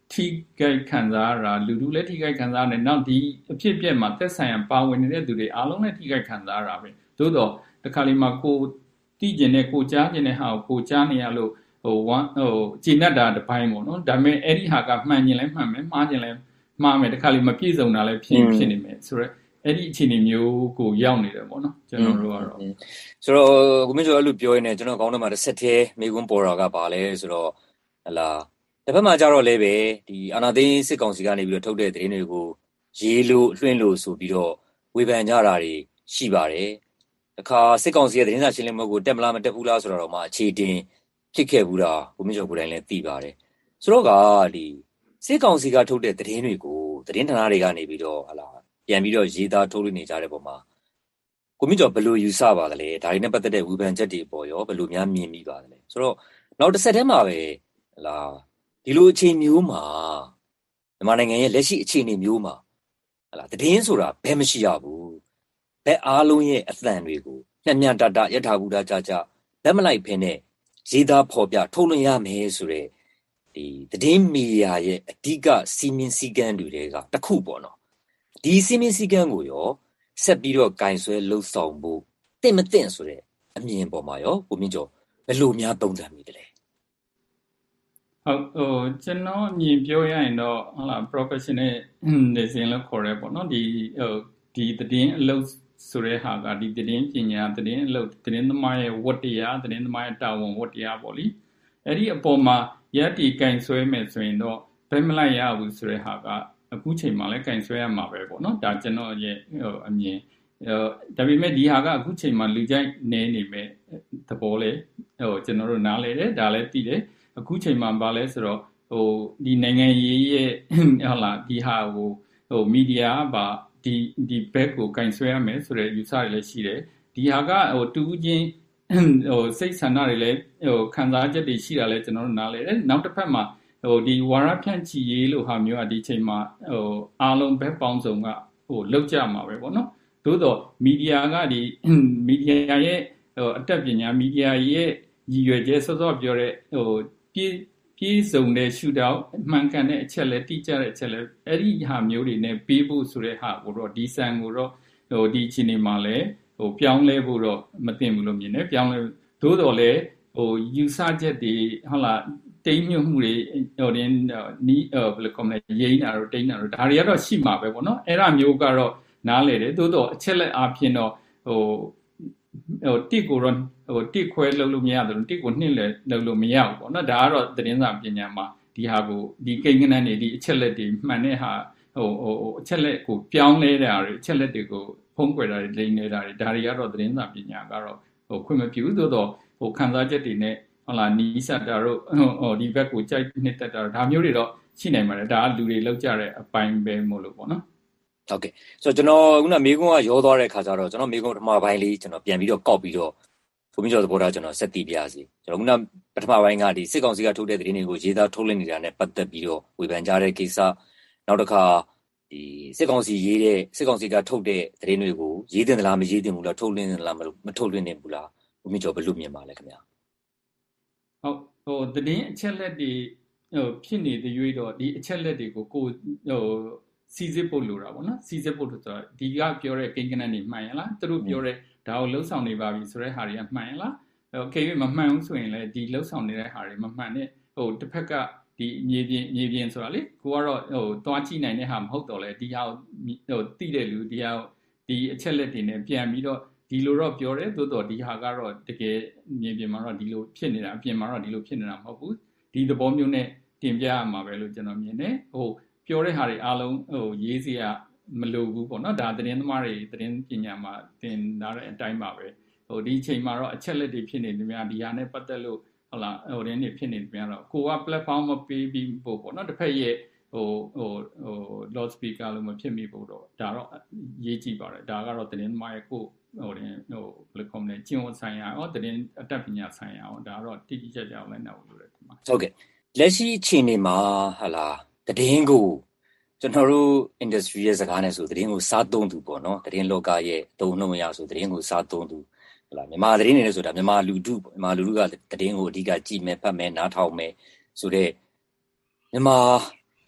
ထိခိုက်ခံစားရတာလူလူလည်းထိခိုက်ခံစားရတယ်နောက်ဒီအဖြစ်အပျက်မှာသက်ဆိုင်ရာပါဝင်နေတဲ့သူတွေအားလုံးလည်းထိခိုက်ခံစားရတာပဲသို့တော့တခါလေမှာကိုသိကျင်တဲ့ကိုကြားကျင်တဲ့ဟာကိုကိုကြားနေရလို့ဟိုဝမ်းဟိုဂျင်းတ်တာတစ်ပိုင်းပေါ့နော်ဒါပေမဲ့အဲ့ဒီဟာကမှန်ရင်လည်းမှန်မယ်မှားရင်လည်းမှားမယ်တခါလေမပြည့်စုံတာလည်းဖြစ်ဖြစ်နေမယ်ဆိုတော့အဲ့ဒီအခြေအနေမျိုးကိုရောက်နေတယ်ပေါ့နော်ကျွန်တော်တို့ကတော့ဆိုတော့ကိုမင်းကျော်အဲ့လိုပြောရင်းနဲ့ကျွန်တော်ကောင်းတဲ့မှာတစ်ဆက်တည်းမိကွန်းပေါ်တာကပါလဲဆိုတော့ဟလာတစ်ဖက်မှာကြတော့လည်းပဲဒီအာနာသိန်းစစ်ကောင်စီကနေပြီးတော့ထုတ်တဲ့သတင်းတွေကိုရေးလို့လွှင့်လို့ဆိုပြီးတော့ဝေဖန်ကြတာတွေရှိပါတယ်တခါစစ်ကောင်စီရဲ့သတင်းစာရှင်းလင်းပွဲကိုတက်မလားမတက်ဘူးလားဆိုတော့မှအခြေတင်ဖြစ်ခဲ့ဘူးလားကိုမင်းကျော်ကိုယ်တိုင်လည်းသိပါတယ်ဆိုတော့ကဒီစစ်ကောင်စီကထုတ်တဲ့သတင်းတွေကိုသတင်းဌာနတွေကနေပြီးတော့ဟလာပြန်ပြီးတော့ရေးသားထုတ်လွှင့်နေကြတဲ့ပုံမှာကိုမင်းကျော်ဘယ်လိုယူဆပါသလဲဒါတွေနဲ့ပတ်သက်တဲ့ဝေဖန်ချက်တွေပေါ်ရောဘယ်လိုများမြင်မိပါသလဲဆိုတော့နောက်တစ်ဆက်တည်းမှာပဲဟလာဒီလိုအခြေမျိုးမှာမြန်မာနိုင်ငံရဲ့လက်ရှိအခြေအနေမျိုးမှာဟလာသတင်းဆိုတာဘယ်မရှိရဘူးဘယ်အားလုံးရဲ့အသံတွေကိုညံ့ညံ့တတယထာဘူတာကြကြဘယ်မလိုက်ဖ ೇನೆ ရေးသားဖော်ပြထုတ်လွှင့်ရမယ်ဆိုတဲ့ဒီသတင်းမီဒီယာရဲ့အဓိကစီမင်းစည်းကမ်းတွေကတစ်ခုပေါ့နော်ဒီစီမင်းစည်းကမ်းကိုရောဆက်ပြီးတော့ဂိုင်ဆွဲလှုပ်ဆောင်ဖို့တင့်မတင့်ဆိုတဲ့အမြင်ပေါ်မှာရောကိုမြင့်ကျော်ဘယ်လိုများသုံးသပ်မိတယ်လဲဟုတ်ဟိုကျွန်တော်မြင်ပြောရရင်တော့ဟလာ professional နေစဉ်လို့ခေါ်ရဲပေါ့နော်ဒီဟိုဒီသတင်းအလုပ်ဆိုတဲ့ဟာကဒီသတင်းပညာသတင်းအလုပ်သတင်းသမားရဲ့ဝတ္တရားသတင်းသမားရဲ့တာဝန်ဝတ္တရားပေါ့လीအဲ့ဒီအပေါ်မှာရက်တီကင်ဆွဲမယ်ဆိုရင်တော့ဘယ်မလိုက်ရဘူးဆိုတဲ့ဟာကအခုချိန်မှာလည်းကင်ဆွဲရမှာပဲပေါ့နော်ဒါကျွန်တော်ရဲ့ဟိုအမြင်ဟိုဒါပေမဲ့ဒီဟာကအခုချိန်မှာလူကြိုက်နေနေမဲ့သဘောလေဟိုကျွန်တော်တို့နားလေတယ်ဒါလည်းသိတယ်အခုချိန်မှာပါလဲဆိုတော့ဟိုဒီနိုင်ငံရေးရဲ့ဟုတ်လားဒီဟာကိုဟိုမီဒီယာပါဒီဒီဘက်ကိုကင်ဆွဲရမယ်ဆိုတဲ့ယူဆတွေလည်းရှိတယ်ဒီဟာကဟိုတူးချင်းဟိုစိတ်ဆန္ဒတွေလည်းဟိုခံစားချက်တွေရှိတာလည်းကျွန်တော်တို့နားလဲတယ်နောက်တစ်ဖက်မှာဟိုဒီဝါရဖြန့်ချီရေးလို့ဟာမျိုးကဒီချိန်မှာဟိုအားလုံးဘက်ပေါင်းစုံကဟိုလောက်ကြမှာပဲပေါ့နော်သို့တော့မီဒီယာကဒီမီဒီယာရဲ့ဟိုအတက်ပညာမီဒီယာရဲ့ရည်ရွယ်ချက်စောစောပြောတဲ့ဟိုပြည့်ပြည့်စုံတဲ့ရှုထောင့်မှန်ကန်တဲ့အချက်လက်တိကျတဲ့အချက်လက်အဲ့ဒီဟာမျိုးတွေနဲ့ပေးဖို့ဆိုတဲ့ဟာကိုတော့ဒီဆန်ကိုတော့ဟိုဒီချိန်နေမှာလဲဟိုပြောင်းလဲဖို့တော့မသိဘူးလို့မြင်တယ်ပြောင်းလဲသို့တော်လဲဟိုယူဆချက်တွေဟုတ်လားတိမ်ညွတ်မှုတွေဟိုတင်းနီးဘယ်လိုကောမလဲရိန်းတာတော့တိမ်တာတော့ဒါတွေကတော့ရှိမှာပဲပေါ့နော်အဲ့ဒါမျိုးကတော့နားလေတယ်သို့တော့အချက်လက်အားဖြင့်တော့ဟိုဟိုတစ်ကိုတော့ဟိုတစ်ခွဲလုပ်လို့မရတယ်တစ်ကိုနှစ်လည်းလုပ်လို့မရဘူးပေါ့နော်ဒါကတော့သတင်းစာပညာမှာဒီဟာကိုဒီကိန်းကနန်းတွေဒီအချက်လက်တွေမှန်တဲ့ဟာဟိုဟိုအချက်လက်ကိုပြောင်းလဲတာတွေအချက်လက်တွေကိုဖုံးကွယ်တာတွေလိမ့်နေတာတွေဒါတွေကတော့သတင်းစာပညာကတော့ဟိုခွင့်မပြုဘူးသို့တော့ဟိုခန်းစားချက်တွေနဲ့ဟုတ်လားနီးစပ်တာတို့ဟိုဒီဘက်ကိုကြိုက်နှစ်သက်တာဒါမျိုးတွေတော့ရှိနိုင်ပါတယ်ဒါကလူတွေလောက်ကြတဲ့အပိုင်းပဲမို့လို့ပေါ့နော်ဟုတ်ကဲ့ဆိုတော့ကျွန်တော်ခုနမေကွန်းကရောသွားတဲ့ခါကျတော့ကျွန်တော်မေကွန်းပထမပိုင်းလေးကျွန်တော်ပြန်ပြီးတော့ကောက်ပြီးတော့ဘုံမကျော်သဘောထားကျွန်တော်ဆက်တည်ပြစီကျွန်တော်ခုနပထမပိုင်းကဒီစစ်ကောင်စီကထုတ်တဲ့သတင်းတွေကိုရေးသားထုတ်လွှင့်နေတာနဲ့ပတ်သက်ပြီးတော့ဝေဖန်ကြတဲ့ကိစ္စနောက်တစ်ခါဒီစစ်ကောင်စီရေးတဲ့စစ်ကောင်စီကထုတ်တဲ့သတင်းတွေကိုရေးတင်သလားမရေးတင်ဘူးလားထုတ်လွှင့်သလားမထုတ်လွှင့်တင်ဘူးလားဘုံမကျော်ဘယ်လိုမြင်ပါလဲခင်ဗျာဟုတ်ဟိုသတင်းအချက်လက်တွေဟိုဖြစ်နေတဲ့ရွေးတော့ဒီအချက်လက်တွေကိုကိုဟိုစီစစ်ဖို့လိုတာပေါ့နော်စီစစ်ဖို့ဆိုတော့ဒီကပြောတဲ့ကိန်းကနန်းတွေမှန်ရလားသူတို့ပြောတဲ့ဒါကိုလှုပ်ဆောင်နေပါပြီဆိုတဲ့ဟာတွေကမှန်ရလားโอเคမမှန်ဘူးဆိုရင်လည်းဒီလှုပ်ဆောင်နေတဲ့ဟာတွေမမှန်တဲ့ဟိုတစ်ဖက်ကဒီမြေပြင်မြေပြင်ဆိုတာလေကိုကတော့ဟိုတွားကြည့်နိုင်တဲ့ဟာမဟုတ်တော့လေဒီဟာဟိုတိတဲ့လူဒီဟာဒီအချက်လက်တွေနဲ့ပြန်ပြီးတော့ဒီလိုတော့ပြောတယ်သို့တော့ဒီဟာကတော့တကယ်မြေပြင်မှာတော့ဒီလိုဖြစ်နေတာအပြင်မှာတော့ဒီလိုဖြစ်နေတာမဟုတ်ဘူးဒီသဘောမျိုးနဲ့တင်ပြရမှာပဲလို့ကျွန်တော်မြင်တယ်ဟိုပြောတဲ့ဟာတွေအားလုံးဟိုရေးစရာမလိုဘူးပေါ့နော်ဒါသတင်းသမားတွေသတင်းပညာမှာသင်လာတဲ့အတိုင်းပါပဲဟိုဒီအချိန်မှာတော့အချက်လက်တွေဖြစ်နေတယ်များဒီဟာနဲ့ပတ်သက်လို့ဟုတ်လားဟိုရင်းနေဖြစ်နေတယ်များတော့ကိုက platform မပေးပြီးပို့ပေါ့နော်တစ်ဖက်ရဲ့ဟိုဟိုဟို loud speaker လို့မဖြစ်မိဘူးတော့ဒါတော့ရေးကြည့်ပါတယ်ဒါကတော့သတင်းသမားရဲ့ကိုဟိုရင်ဟိုဘယ်လိုခေါ်မလဲကျင့်ဝတ်ဆိုင်ရာဟောသတင်းအတတ်ပညာဆိုင်ရာဟောဒါတော့တိတိကျကျလည်းနောက်လို့ရတယ်ဒီမှာဟုတ်ကဲ့လက်ရှိအချိန်နေမှာဟာလားသတင်းကိုကျွန်တော်တို့ industry ရဲ့စကားနဲ့ဆိုသတင်းကိုစားသုံးသူပေါ့နော်သတင်းလောကရဲ့တုံ့နှုံရဆိုသတင်းကိုစားသုံးသူဟလာမြန်မာသတင်းတွေနဲ့ဆိုတာမြန်မာလူထုမြန်မာလူထုကသတင်းကိုအဓိကကြည့်မယ်ဖတ်မယ်နားထောင်မယ်ဆိုတော့မြန်မာ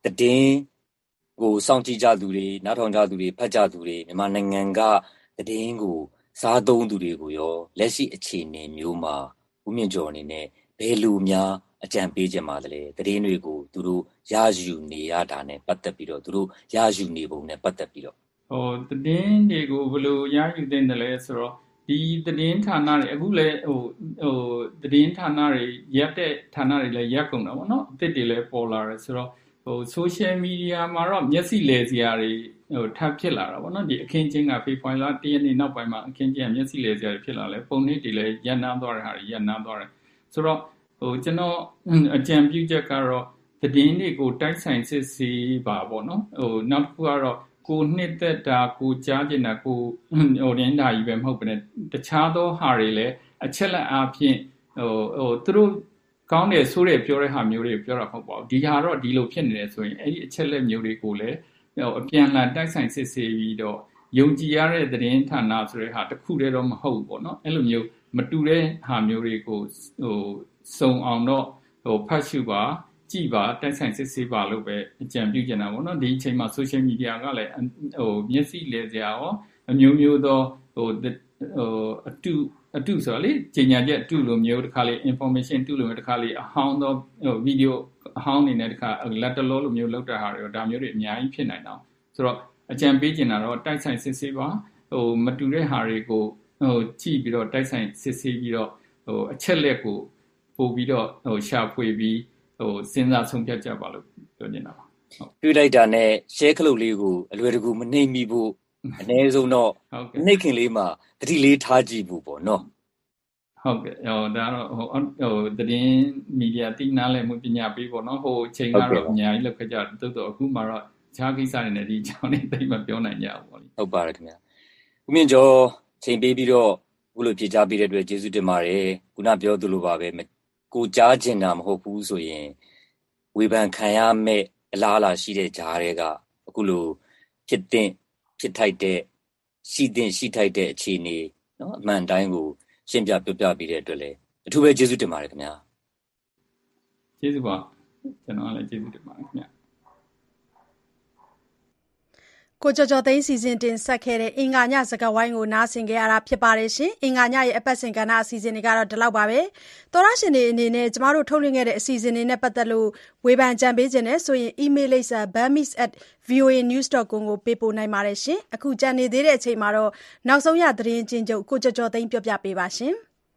သတင်းကိုစောင့်ကြည့်ကြသူတွေနားထောင်ကြသူတွေဖတ်ကြသူတွေမြန်မာနိုင်ငံကသတင်းကိုစားသုံးသူတွေကိုရောလက်ရှိအခြေအနေမျိုးမှာဦးမြင့်ကျော်အနေနဲ့ဘယ်လိုများအကြံပေးခြင်းပါလဲသတင်းတွေကိုသူတို့ရယူနေရတာနဲ့ပတ်သက်ပြီးတော့သူတို့ရယူနေပုံနဲ့ပတ်သက်ပြီးတော့ဟိုသတင်းတွေကိုဘယ်လိုရယူသင့်တယ်လဲဆိုတော့ဒီသတင်းဌာနတွေအခုလည်းဟိုဟိုသတင်းဌာနတွေရက်တဲ့ဌာနတွေလည်းရက်ကုန်တာပေါ့နော်အသစ်တွေလည်းပေါ်လာတယ်ဆိုတော့ဟို social media မှာတော့မျက်စိလဲစရာတွေဟိုထပ်ဖြစ်လာတာပေါ့နော်ဒီအခင်းချင်းက ဖေဖော်ဝါရီလတရက်နေ့နောက်ပိုင်းမှာအခင်းချင်းကမျက်စိလဲစရာတွေဖြစ်လာလဲပုံနှိပ်တွေလည်းရပ်နားသွားတဲ့ဟာတွေရပ်နားသွားတယ်ဆိုတော့ဟိုကျွန်တော်အကြံပြုချက်ကတော့သတင်းတွေကိုတိုက်ဆိုင်စစ်ဆေးပါပေါ့နော်ဟိုနောက်တစ်ခုကတော့ကိုနှစ်သက်တာကိုကြားကျင်တာကိုဟိုရင်းတာကြီးပဲမဟုတ်ဘူးနဲ့တခြားသောဟာတွေလည်းအချက်လက်အားဖြင့်ဟိုဟိုသူတို့ကောင်းတယ်ဆိုးတယ်ပြောတဲ့ဟာမျိုးတွေပြောတာမဟုတ်ပါဘူးဒီဟာတော့ဒီလိုဖြစ်နေတယ်ဆိုရင်အဲ့ဒီအချက်လက်မျိုးတွေကိုလည်းဟိုအပြန်လှန်တိုက်ဆိုင်စစ်ဆေးပြီးတော့ယုံကြည်ရတဲ့သတင်းဌာနဆိုတဲ့ဟာတစ်ခုတည်းတော့မဟုတ်ဘူးပေါ့နော်အဲ့လိုမျိုးမတူတဲ့ဟာမျိုးတွေကိုဟိုစုံအောင်တော့ဟိုဖတ်ရှုပါကြည့်ပါတိုက်ဆိုင်စစ်ဆေးပါလို့ပဲအကြံပြုချင်တာပေါ့နော်ဒီအချိန်မှာ social media ကလည်းဟိုမျက်စိလဲစရာရောအမျိုးမျိုးသောဟိုဟိုအတူအတူဆိုတော့လေကြေညာချက်အတူလိုမျိုးတစ်ခါလေ information တူလိုမျိုးတစ်ခါလေအဟောင်းသောဟို video အဟောင်းနေနဲ့တစ်ခါ lateral လိုမျိုးလောက်တဲ့ဟာတွေဒါမျိုးတွေအများကြီးဖြစ်နိုင်တော့ဆိုတော့အကြံပေးချင်တာတော့တိုက်ဆိုင်စစ်ဆေးပါဟိုမတူတဲ့ဟာတွေကိုဟိုကြည့်ပြီးတော့တိုက်ဆိုင်စစ်ဆေးပြီးတော့ဟိုအချက်လက်ကိုပို့ပြီးတော့ဟိုရှာဖွေပြီးဟိုစဉ်းစားဆုံးဖြတ်ကြပါလို့ပြောနေတာပါဟုတ်တွေ့လိုက်တာနဲ့ share ခလုတ်လေးကိုအလွယ်တကူမနှိမ့်မိဖို့အနည်းဆုံးတော့နှိမ့်ခင်လေးမှာတတိလေးထားကြည့်ဖို့ပေါ့နော်ဟုတ်ကဲ့ဟိုဒါတော့ဟိုဟိုသတင်းမီဒီယာတိနားလည်းမှုပညာပေးပေါ့နော်ဟိုချိန်ကတော့အများကြီးလောက်ခဲ့ကြတယ်တိုးတော့အခုမှတော့ခြားကိစ္စတွေနဲ့ဒီအကြောင်းလေးတိတ်မပြောနိုင်ကြဘူးပေါ့လေဟုတ်ပါတယ်ခင်ဗျာဦးမြင့်ကျော်ချိန်ပေးပြီးတော့အခုလိုဖြေကြားပေးတဲ့အတွက်ကျေးဇူးတင်ပါတယ်ခုနပြောသလိုပါပဲကိုကြားချင်တာမဟုတ်ဘူးဆိုရင်ဝေဖန်ခံရမယ့်အလားအလာရှိတဲ့ဂျားတွေကအခုလိုဖြစ်တဲ့ဖြစ်ထိုက်တဲ့ရှိတဲ့ရှိထိုက်တဲ့အခြေအနေနော်အမှန်တိုင်းကိုရှင်းပြပြပြပေးတဲ့အတွက်လည်းအထူးပဲကျေးဇူးတင်ပါတယ်ခင်ဗျာကျေးဇူးပါကျွန်တော်လည်းကျေးဇူးတင်ပါတယ်ခင်ဗျာကိုကျော်ကျော်သိန်းစီစဉ်တင်ဆက်ခဲ့တဲ့အင်္ဂါညစကားဝိုင်းကိုနားဆင်ကြရတာဖြစ်ပါတယ်ရှင်။အင်္ဂါညရဲ့အပတ်စဉ်ကဏ္ဍအစီအစဉ်တွေကတော့ဒီလောက်ပါပဲ။သောရရှင်တွေအနေနဲ့ကျမတို့ထုတ်လွှင့်ခဲ့တဲ့အစီအစဉ်တွေနဲ့ပတ်သက်လို့ဝေဖန်ကြံပေးခြင်းနဲ့ဆိုရင် email လိပ်စာ burmese at voanews dot com ကိုပေးပို့နိုင်ပါတယ်ရှင်။အခုကြံနေသေးတဲ့အချိန်မှာတော့နောက်ဆုံးရသတင်းချင်းချုပ်ကိုကျော်ကျော်သိန်းပြောပြပေးပါရှင်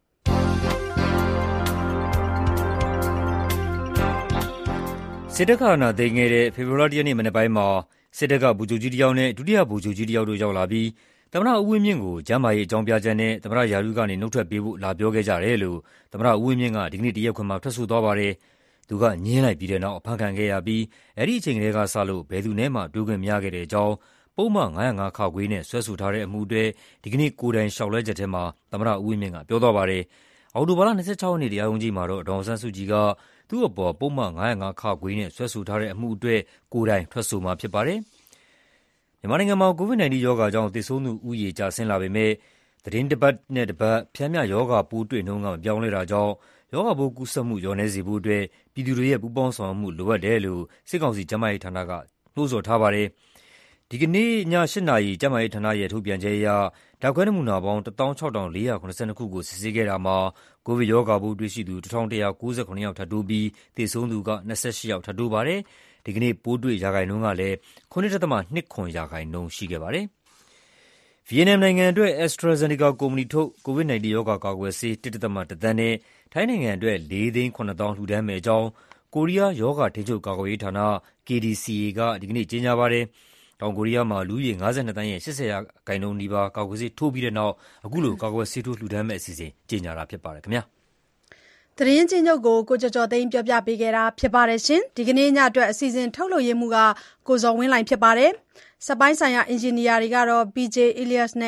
။စစ်တပ်ကအာဏာသိမ်းခဲ့တဲ့ဖေဖော်ဝါရီလရက်နေ့မနေ့ပိုင်းမှာစစ်တပ်ကဗိုလ်ချုပ်ကြီးတစ်ယောက်နဲ့ဒုတိယဗိုလ်ချုပ်ကြီးတစ်ယောက်တို့ရောက်လာပြီးသမ္မတဦးဝင်းမြင့်ကိုကျန်းမာရေးအကြောင်းပြချက်နဲ့သမ္မတရာထူးကနေနှုတ်ထွက်ပေးဖို့လာပြောခဲ့ကြတယ်လို့သမ္မတဦးဝင်းမြင့်ကဒီကနေ့တရားခွင်မှာထွက်ဆိုသွားပါတယ်။သူကငြင်းလိုက်ပြီးတဲ့နောက်အဖမ်းခံခဲ့ရပြီးအဲ့ဒီအချိန်ကလေးကစလို့ဘယ်သူနဲ့မှတွေ့ခွင့်မရခဲ့တဲ့အကြောင်းပုံမှန်ငါး၀၅ ခါခွေးနဲ့ဆွဲဆိုထားတဲ့အမှုတွေဒီကနေ့ကိုယ်တိုင်လျှောက်လဲချက်ထဲမှာသမ္မတဦးဝင်းမြင့်ကပြောသွားပါတယ်။အောက်တိုဘာလ၂၆ရက်နေ့တရားရုံးကြီးမှာတော့ဒေါ်အောင်ဆန်းစုကြည်ကသူ့အပေါ်ပုံမှန်ငါး၀၅ ခါခွေးနဲ့ဆွဲဆိုထားတဲ့အမှုတွေကိုယ်တိုင်ထွက်ဆိုမှာဖြစ်ပါတယ်။မြန်မာနိုင်ငံမှာ ကိုဗစ်၁၉ ရောဂါကြောင့်သေဆုံးသူဦးရေကျဆင်းလာပေမယ့်သတင်းတစ်ပတ်နဲ့တစ်ပတ်ပျမ်းမျှရောဂါပိုးတွေ့နှုန်းကမပြောင်းလဲတာကြောင့်ရောဂါပိုးကူးစက်မှုလျော့နည်းစေဖို့အတွက်ပြည်သူတွေရဲ့ပူးပေါင်းဆောင်ရွက်မှုလိုအပ်တယ်လို့စစ်ကောင်စီကျန်းမာရေးဌာနကနှိုးဆော်ထားပါတယ်။ဒီကနေ့ည၈နာရီကျန်းမာရေးဌာနရဲ့ထုတ်ပြန်ချက်အရဓာတ်ခွဲနမူနာပေါင်းတစ်သောင်းခြောက်ထောင်လေးရာခုနစ်ဆယ့်နှစ် ခုကိုစစ်ဆေးခဲ့တာမှာကိုဗစ်ရောဂါပိုးတွေ့ရှိသူတစ်ထောင်တစ်ရာကိုးဆယ်ခုနစ်ယောက်ထပ်တိုးပြီးသေဆုံးသူက၂၈ယောက်ထပ်တိုးပါတယ်။ဒီကနေ့ပိုးတွေ့ရာခိုင်နှုန်းကလည်း၇.၂၇ ရာခိုင်နှုန်းရှိခဲ့ပါတယ်။ဗီယက်နမ်နိုင်ငံအတွက် AstraZeneca ကုမ္ပဏီထုတ်ကိုဗစ်၁၉ ရောဂါကာကွယ်ဆေး ၁.၁ သန်းနဲ့ထိုင်းနိုင်ငံအတွက်လေးသိန်းခုနစ်သောင်းလှူဒါန်းမယ့်အကြောင်းကိုရီးယားရောဂါထိန်းချုပ်ကာကွယ်ရေးဌာန K D C A ကဒီကနေ့ကြေညာပါတယ်။တောင်ကိုရီးယားမှာလူဦးရေ၅၂သန်းရဲ့၈၀ရာခိုင်နှုန်းနီးပါးကာကွယ်ဆေးထိုးပြီးတဲ့နောက်အခုလိုကာကွယ်ဆေးထိုးလှူဒါန်းမယ့်အစီအစဉ်ကြေညာတာဖြစ်ပါတယ်ခင်ဗျာ။သတင်းချင်းချုပ်ကိုကိုကျော်ကျော်သိန်းပြောပြပေးခဲ့တာဖြစ်ပါတယ်ရှင်။ဒီကနေ့ညအတွက်အစီအစဉ်ထုတ်လုပ်ရမှုကကိုဇော်ဝင်းလှိုင်ဖြစ်ပါတယ်။စက်ပိုင်းဆိုင်ရာအင်ဂျင်နီယာတွေကတော့ B J Elias နဲ့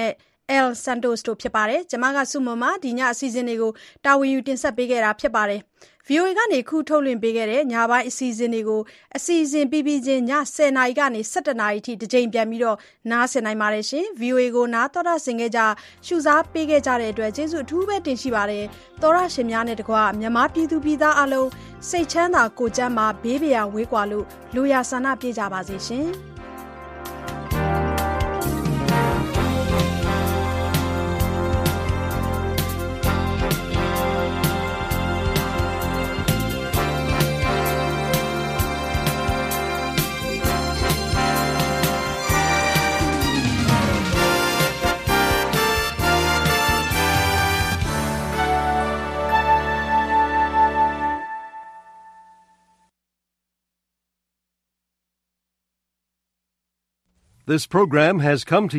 El Santos တို့ဖြစ်ပါတယ်။ကျမကစုမမဒီညအစီအစဉ်တွေကိုတာဝန်ယူတင်ဆက်ပေးခဲ့တာဖြစ်ပါတယ်။ V O A ကနေခုထုတ်လွှင့်ပေးခဲ့တဲ့ညပိုင်းအစီအစဉ်တွေကိုအစီအစဉ်ပြီးပြီးချင်းညဆယ်နာရီကနေဆယ့်တစ်နာရီထိတစ်ကြိမ်ပြန်ပြီးတော့နားဆင်နိုင်ပါတယ်ရှင်။ V O A ကိုနားတော်တာဆင်ခဲ့ကြရှုစားပေးခဲ့ကြတဲ့အတွက်ကျေးဇူးအထူးပဲတင်ရှိပါတယ်။တော်ရရှင်များနဲ့တကွမြန်မာပြည်သူပြည်သားအလုံးစိတ်ချမ်းသာကိုယ်ကျန်းမာဘေးပရာဝေးကွာလို့လူရဆန္ဒပြကြပါစေရှင်။ This program has come to